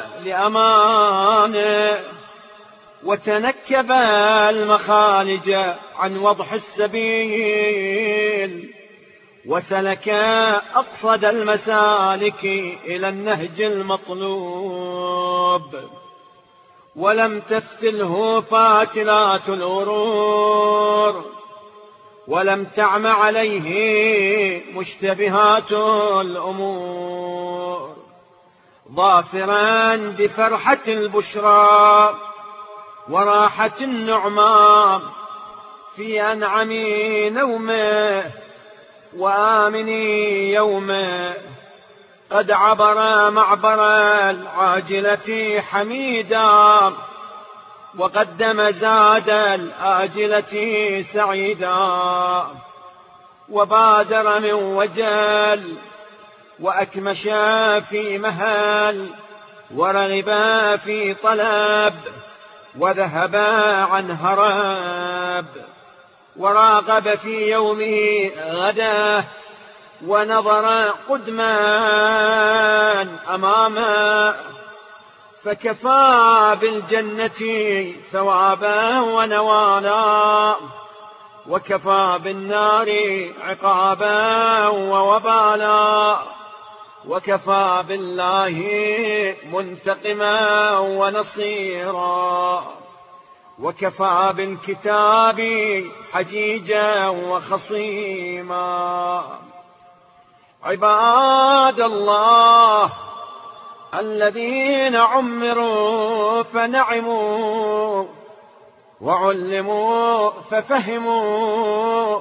لأمانه، وتنكب المخالج عن وضح السبيل، وسلك أقصد المسالك إلى النهج المطلوب، ولم تفتله فاتلات الغرور، ولم تعم عليه مشتبهات الأمور، ظافرا بفرحة البشرى وراحة النعمان، في أنعم نومه وآمن يومه، قد عبر معبر العاجلة حميدا، وقدم زاد الآجلة سعيدا، وبادر من وجل، وأكمش في مهل، ورغب في طلب، وذهب عن هرب، وراقب في يومه غدا، ونظر قدما أمامه، فكفى بالجنة ثوابا ونوالا، وكفى بالنار عقابا ووبالا، وكفى بالله منتقما ونصيرا، وكفى بالكتاب حجيجا وخصيما. عباد الله الذين عمروا فنعموا، وعلموا ففهموا،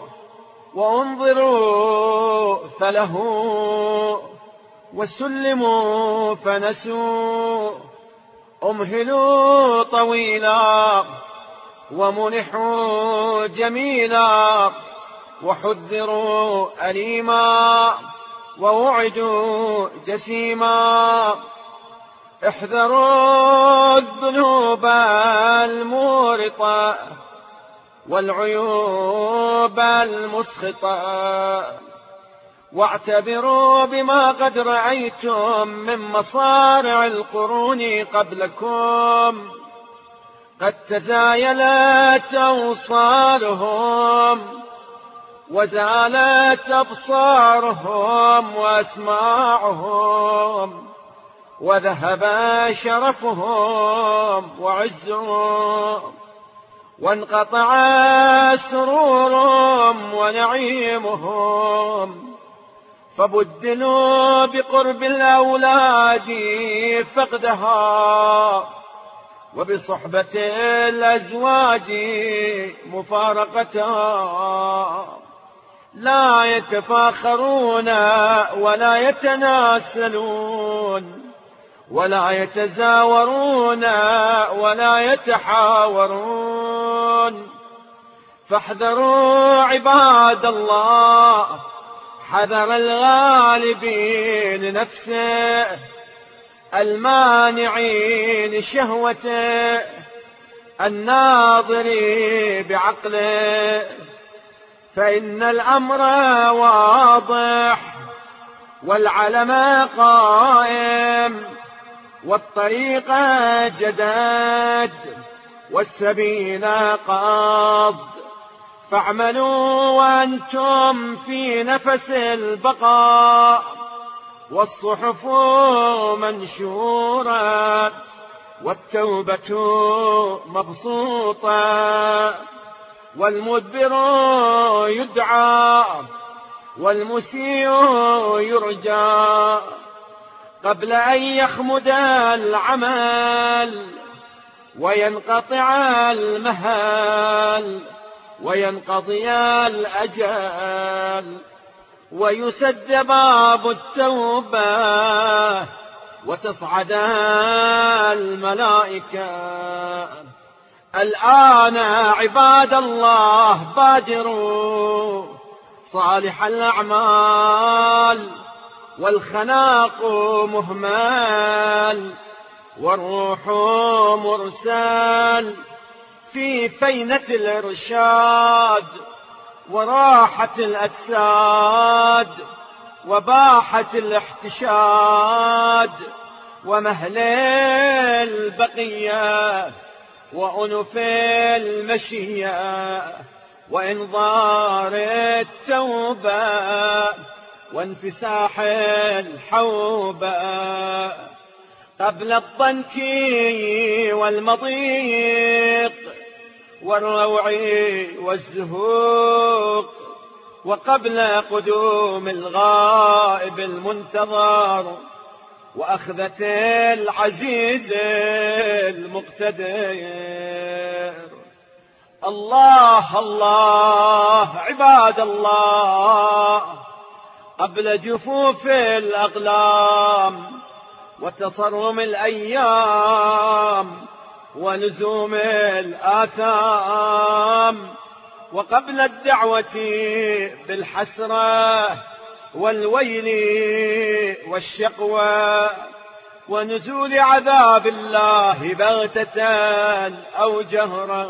وانظروا فلهوا، وسلموا فنسوا، أمهلوا طويلا، ومنحوا جميلا، وحذروا أليما، ووعدوا جسيما. احذروا الذنوب المورطة والعيوب المسخطة، واعتبروا بما قد رأيتم من مصارع القرون قبلكم، قد تزايلت أوصالهم، وزالت أبصارهم وأسماعهم، وذهب شرفهم وعزهم، وانقطع سرورهم ونعيمهم، فبدلوا بقرب الأولاد فقدها، وبصحبة الأزواج مفارقتها. لا يتفاخرون ولا يتناسلون، ولا يتزاورون ولا يتحاورون. فاحذروا عباد الله حذر الغالبين نفسه، المانعين شهوته، الناظر بعقله، فإن الأمر واضح، والعلم قائم، والطريق جداد، والسبيل قاض. فاعملوا وأنتم في نفس البقاء، والصحف منشورة، والتوبة مبسوطة، والمدبر يدعى، والمسيء يرجى، قبل أن يخمد العمل، وينقطع المهال، وينقضي الأجل، ويسد باب التوبة، وتصعد الملائكة. الآن عباد الله بادروا صالح الأعمال، والخناق مهمال، والروح مرسال في فينة الإرشاد، وراحة الأجساد، وباحة الاحتشاد، ومهل البقية، وأنف المشية، وإنظار التوبة، وانفساح الحوبة، قبل الضنك والمضيق، والروع والزهوق، وقبل قدوم الغائب المنتظر، وأخذة العزيز المقتدر. الله الله عباد الله، قبل جفوف الأقلام وتصرم الأيام ولزوم الآثام، وقبل الدعوة بالحسرة والويل والشقوى ونزول عذاب الله بغتة أو جهرا.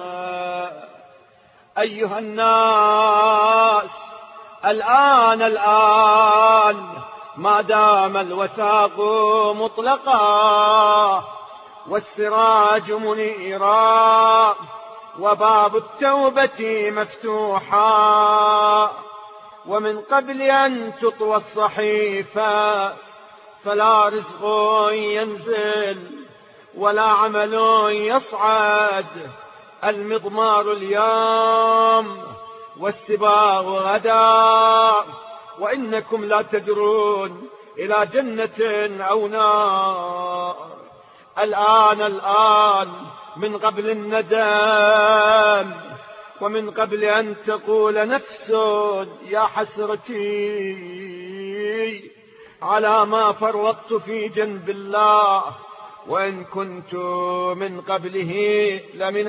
أيها الناس، الآن الآن ما دام الوثاق مطلقا والسراج منيرا وباب التوبة مفتوحا، ومن قبل أن تطوى الصحيفة فلا رزق ينزل ولا عمل يصعد. المضمار اليوم والسباغ غدا، وإنكم لا تدرون إلى جنة أو نار. الآن الآن من قبل الندم، ومن قبل أن تقول نفس يا حسرتي على ما فرطت في جنب الله، وإن كنت من قبله لمن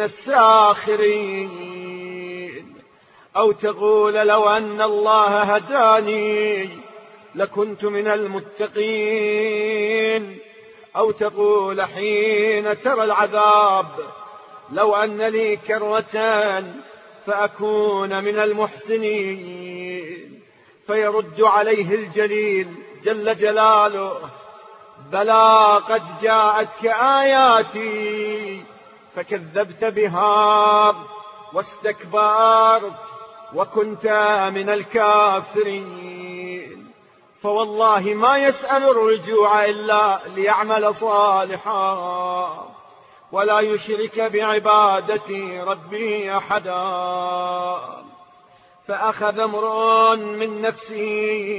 الساخرين. أو تقول لو أن الله هداني لكنت من المتقين. أو تقول حين ترى العذاب لو أن لي كرة فأكون من المحسنين. فيرد عليه الجليل جل جلاله: بلى قد جاءتك آياتي فكذبت بها واستكبرت وكنت من الكافرين. فوالله ما يسأل الرجوع إلا ليعمل صالحا ولا يشرك بعبادة ربه أحدا. فأخذ امرؤ من نفسه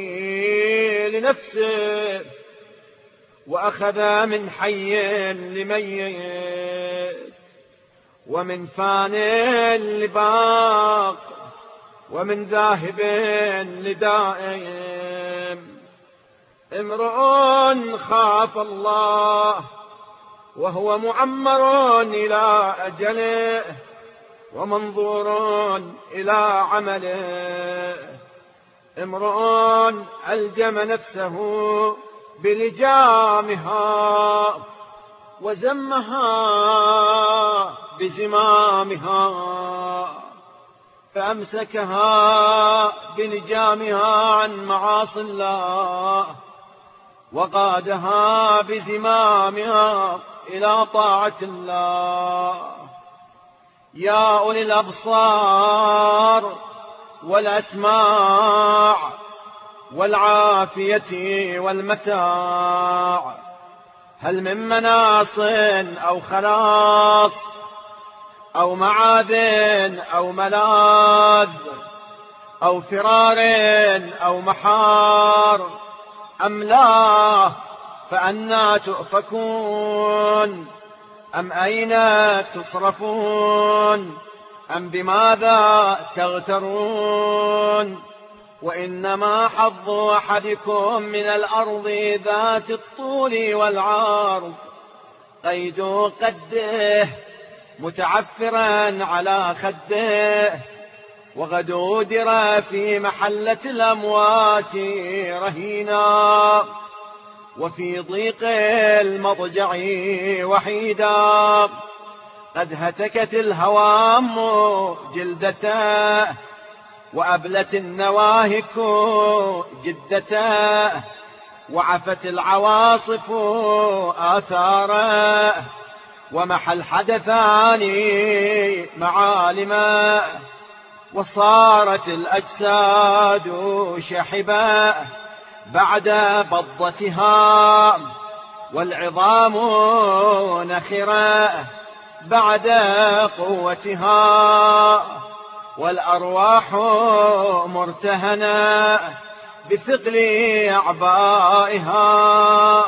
لنفسه وأخذ من حي لميت ومن فان لباق ومن ذاهب لدائم. امرؤ خاف الله وهو معمر إلى أجله ومنظور إلى عمله. امرؤ ألجم نفسه بلجامها وزمها بزمامها فأمسكها بلجامها عن معاصي الله وقادها بزمامها إلى طاعة الله. يا أولي الأبصار والأسماع والعافية والمتاع، هل من مناص أو خلاص أو معاذ أو ملاذ أو فرار أو محار أم لا؟ فأنى تؤفكون؟ أم أين تصرفون؟ أم بماذا تغترون؟ وإنما حظ أحدكم من الأرض ذات الطول والعرض قيد قده متعفرا على خده، وغدو درى في محلة الأموات رهينا، وفي ضيق المضجع وحيدا. قد هتكت الهوام جلدته وأبلت النواهك جدته، وعفت العواصف آثاره، ومحى الحدثان معالما، وصارت الأجساد شحبا بعد بضتها، والعظام نخرا بعد قوتها، والأرواح مرتهنة بثقل أعبائها،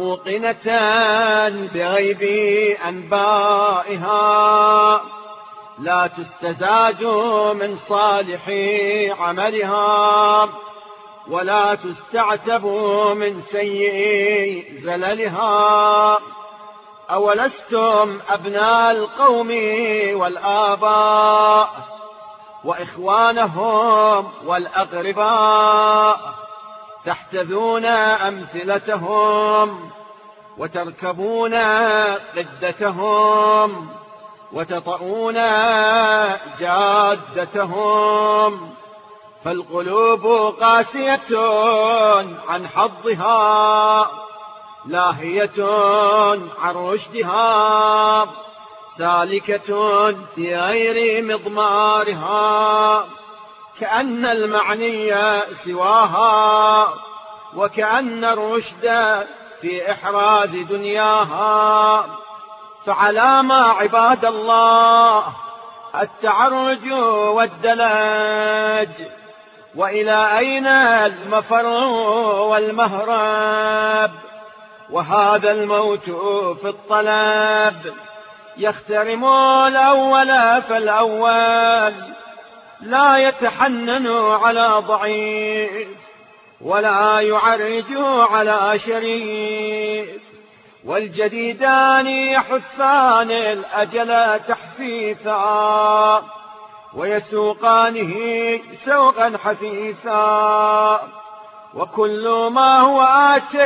موقنة بغيب أنبائها. لا تستزاد من صالح عملها ولا تستعتب من سيء زللها. أولستم أبناء القوم والآباء وإخوانهم والأقرباء تحتذون أمثلتهم وتركبون قدتهم وتطؤون جادتهم، فالقلوب قاسية عن حظها لاهية عن رشدها سالكة في غير مضمارها، كأن المعني سواها وكأن الرشد في إحراز دنياها. فعلامة عباد الله التعرج والدلج، وإلى أين المفر والمهرب، وهذا الموت في الطلب يخترم الأول فالأول لا يتحنن على ضعيف ولا يعرج على شريف، والجديدان يحثان الأجل تحفيثا ويسوقانه سوقا حثيثا، وكل ما هو آت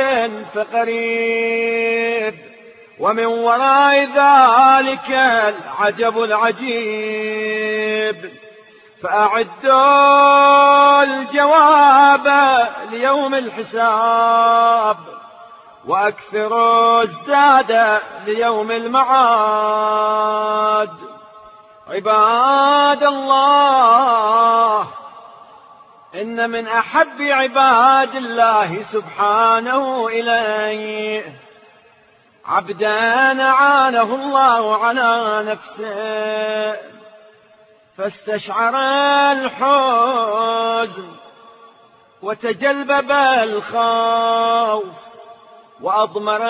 فقريب، ومن وراء ذلك العجب العجيب. فأعدوا الجواب ليوم الحساب وأكثروا الزاد ليوم المعاد. عباد الله، إن من أحب عباد الله سبحانه إليه عبدا أعانه الله على نفسه فاستشعر الحزن وتجلبب الخوف وأضمر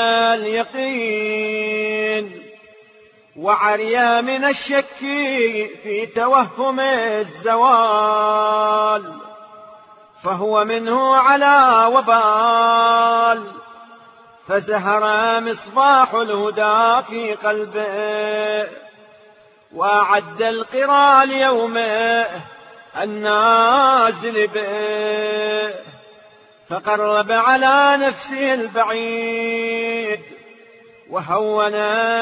اليقين وعريا من الشك في توهم الزوال، فهو منه على وبال، فزهر مصباح الهدى في قلبه وأعد القرى ليومه النازل به، فقرب على نفسه البعيد وهون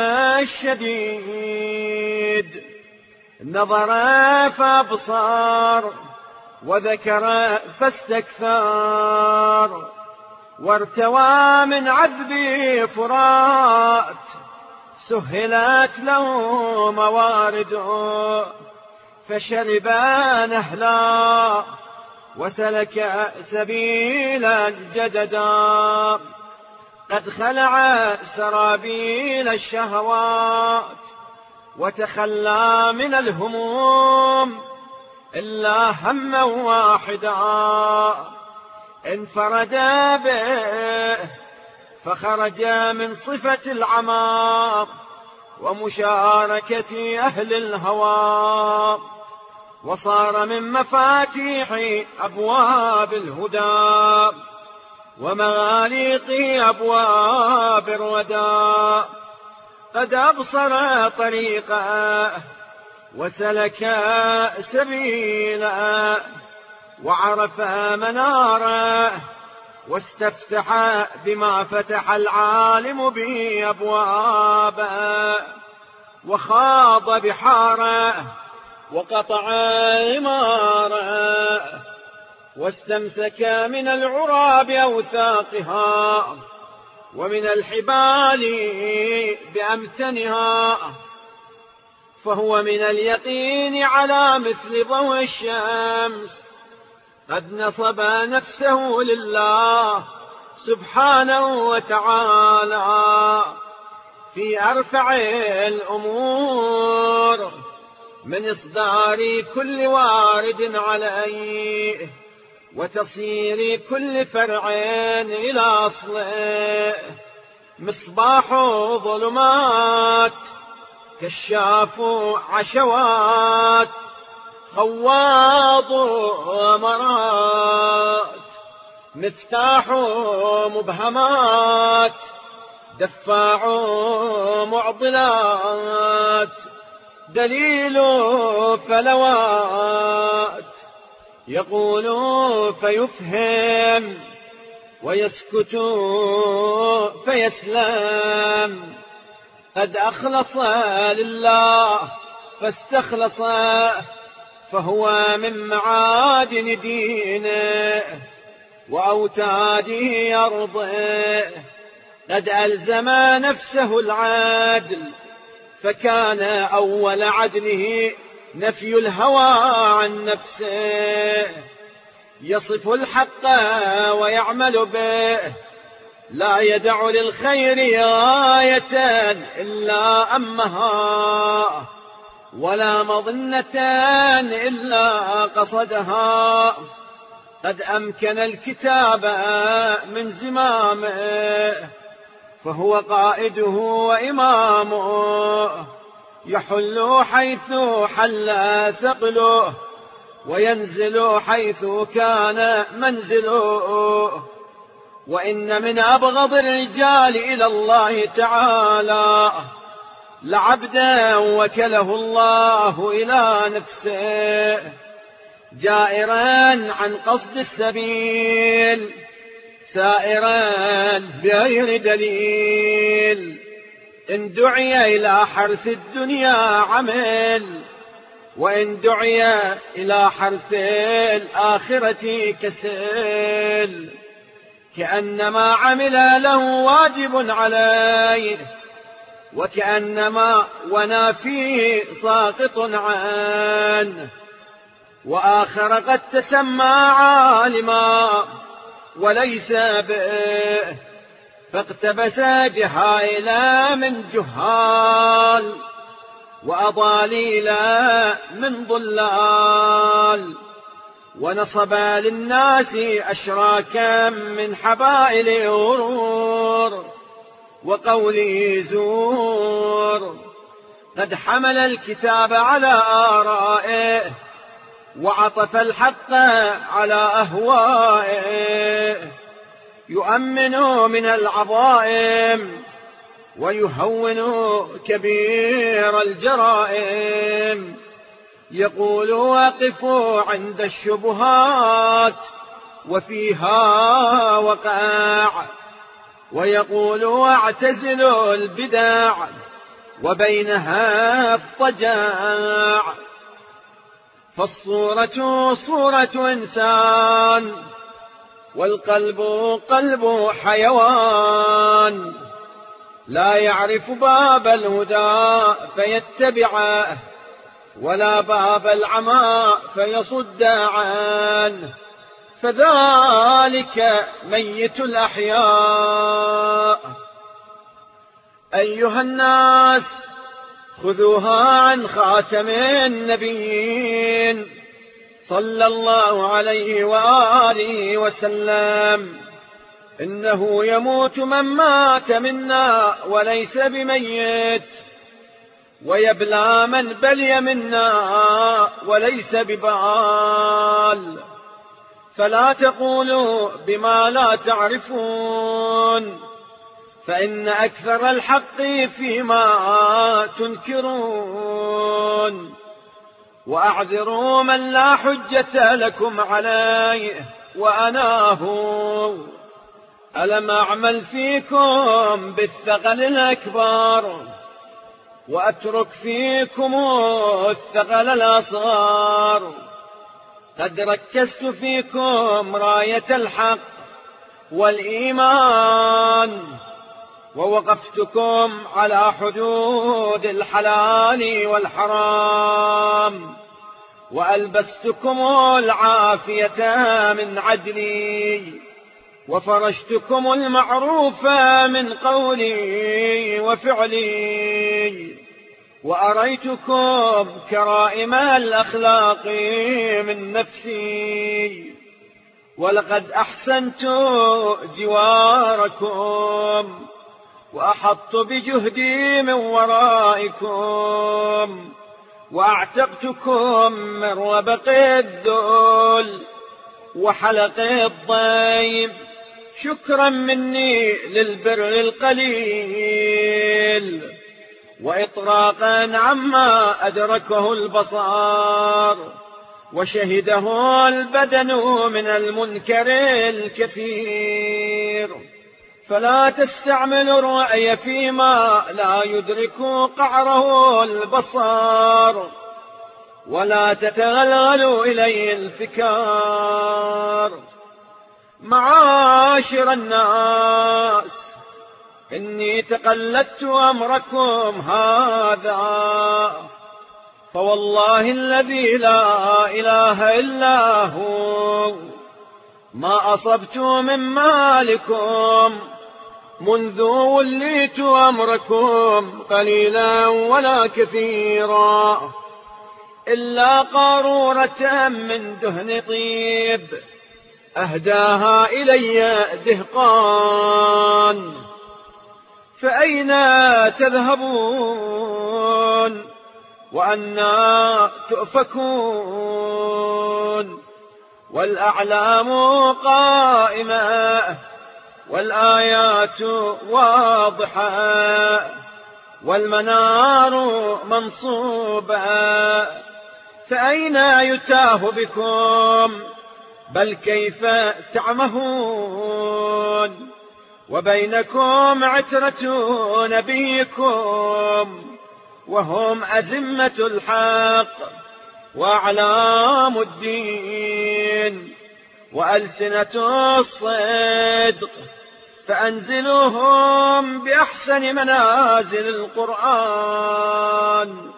الشديد، نظر فابصر وذكر فاستكثر، وارتوى من عذب فرات سهلت له موارد، فشرب نهلا وسلك سبيلا جددا، قد خلع سرابيل الشهوات وتخلى من الهموم إلا هما واحدا انفرد به، فخرج من صفة العمار ومشاركة أهل الهوى، وصار من مفاتيح أبواب الهدى ومغاليق أبواب الردى، قد أبصر طريقه وسلك سبيله وعرف مناره، واستفتح بما فتح العالم به أبوابه، وخاض بحاره وقطع عماره، واستمسك من العرى بأوثاقها ومن الحبال بأمتنها، فهو من اليقين على مثل ضوء الشمس، قد نصب نفسه لله سبحانه وتعالى في أرفع الأمور من إصدار كل وارد عليه وتصير كل فرع إلى أصله، مصباح ظلمات كشاف عشوات خواض مرات، مفتاح مبهمات دفاع معضلات، دليل فلوات، يقول فيفهم ويسكت فيسلم. قد أخلص لله فاستخلص، فهو من معادن دينه وأوتاده أرضه. قد ألزم نفسه العدل، فكان أول عدله نفي الهوى عن نفسه. يصف الحق ويعمل به، لا يدع للخير غاية إلا أمها، ولا مظنة إلا قصدها. قد أمكن الكتاب من زمامه، فهو قائده وإمامه. يحل حيث حل ثقله، وينزل حيث كان منزله. وإن من أبغض الرجال إلى الله تعالى لعبدا وكله الله إلى نفسه، جائرا عن قصد السبيل، سائرا بغير دليل. إن دعي إلى حرث الدنيا عمل، وإن دعي إلى حرث الآخرة كسل. كأنما عمل له واجب عليه، وكأنما ونا فيه ساقط عنه. وآخر قد تسمى عالما وليس به، فاقتبس جهائلا من جهال، وأضاليلا من ضلال. ونصب للناس أشراكا من حبائل غرور، وقوله زور. قد حمل الكتاب على آرائه، وعطف الحق على أهوائه. يؤمن من العظائم، ويهون كبير الجرائم. يقول واقفوا عند الشبهات وفيها وقع، ويقول واعتزلوا البدع وبينها اضطجاع. فالصورة صورة إنسان، والقلب قلب حيوان. لا يعرف باب الهدى فيتبعه، ولا باب العمى فيصد عنه. فذلك ميت الأحياء. أيها الناس، خذوها عن خاتم النبيين صلى الله عليه وآله وسلم. إنه يموت من مات منا وليس بميت، ويبلى من بلي منا وليس ببال. فلا تقولوا بما لا تعرفون، فإن أكثر الحق فيما تنكرون. وأعذروا من لا حجة لكم عليه وأناه. ألم أعمل فيكم بالثقل الأكبر، وأترك فيكم الثقل الأصغر. قد ركزت فيكم راية الحق والإيمان، ووقفتكم على حدود الحلال والحرام، وألبستكم العافية من عدلي، وفرشتكم المعروف من قولي وفعلي، وأريتكم كرائم الأخلاق من نفسي. ولقد أحسنت جواركم، وأحط بجهدي من ورائكم، وأعتقتكم من ربق الذل وحلق الضيم، شكرا مني للبر القليل، وإطراقا عما أدركه البصر وشهده البدن من المنكر الكثير. فلا تستعملوا الرأي فيما لا يدرك قعره البصر، ولا تتغلغلوا إليه الفكار. معاشر الناس، إني تقلدت أمركم هذا، فوالله الذي لا إله إلا هو ما أصبت من مالكم منذ وليت أمركم قليلا ولا كثيرا، إلا قارورة من دهن طيب أهداها إلي دهقان. فأين تذهبون وأنا تؤفكون؟ والأعلام قائمة والآيات واضحة والمنار منصوبة، فأين يتاه بكم؟ بل كيف تعمهون؟ وبينكم عترة نبيكم، وهم أزمة الحق وأعلام الدين وألسنة الصدق، فأنزلوهم بأحسن منازل القرآن،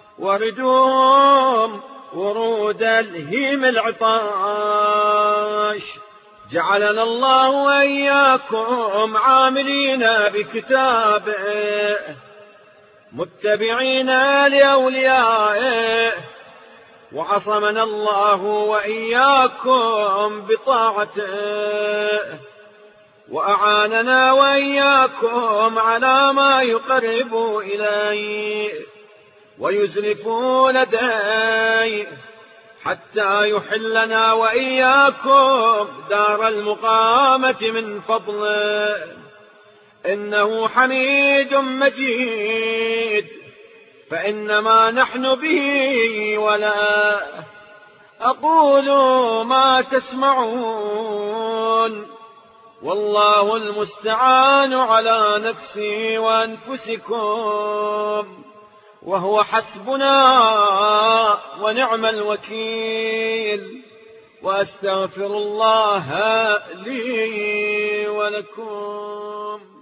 وردوهم ورود الهيم العطاش. جعلنا الله وإياكم عاملين بكتابه متبعين لأوليائه، وعصمنا الله وإياكم بطاعته، وأعاننا وإياكم على ما يقرب إليه ويزلف لديه، حتى يحلنا وإياكم دار المقامة من فضله، إنه حميد مجيد. فإنما نحن به ولا أقول ما تسمعون، والله المستعان على نفسي وأنفسكم، وهو حسبنا ونعم الوكيل. وأستغفر الله لي ولكم.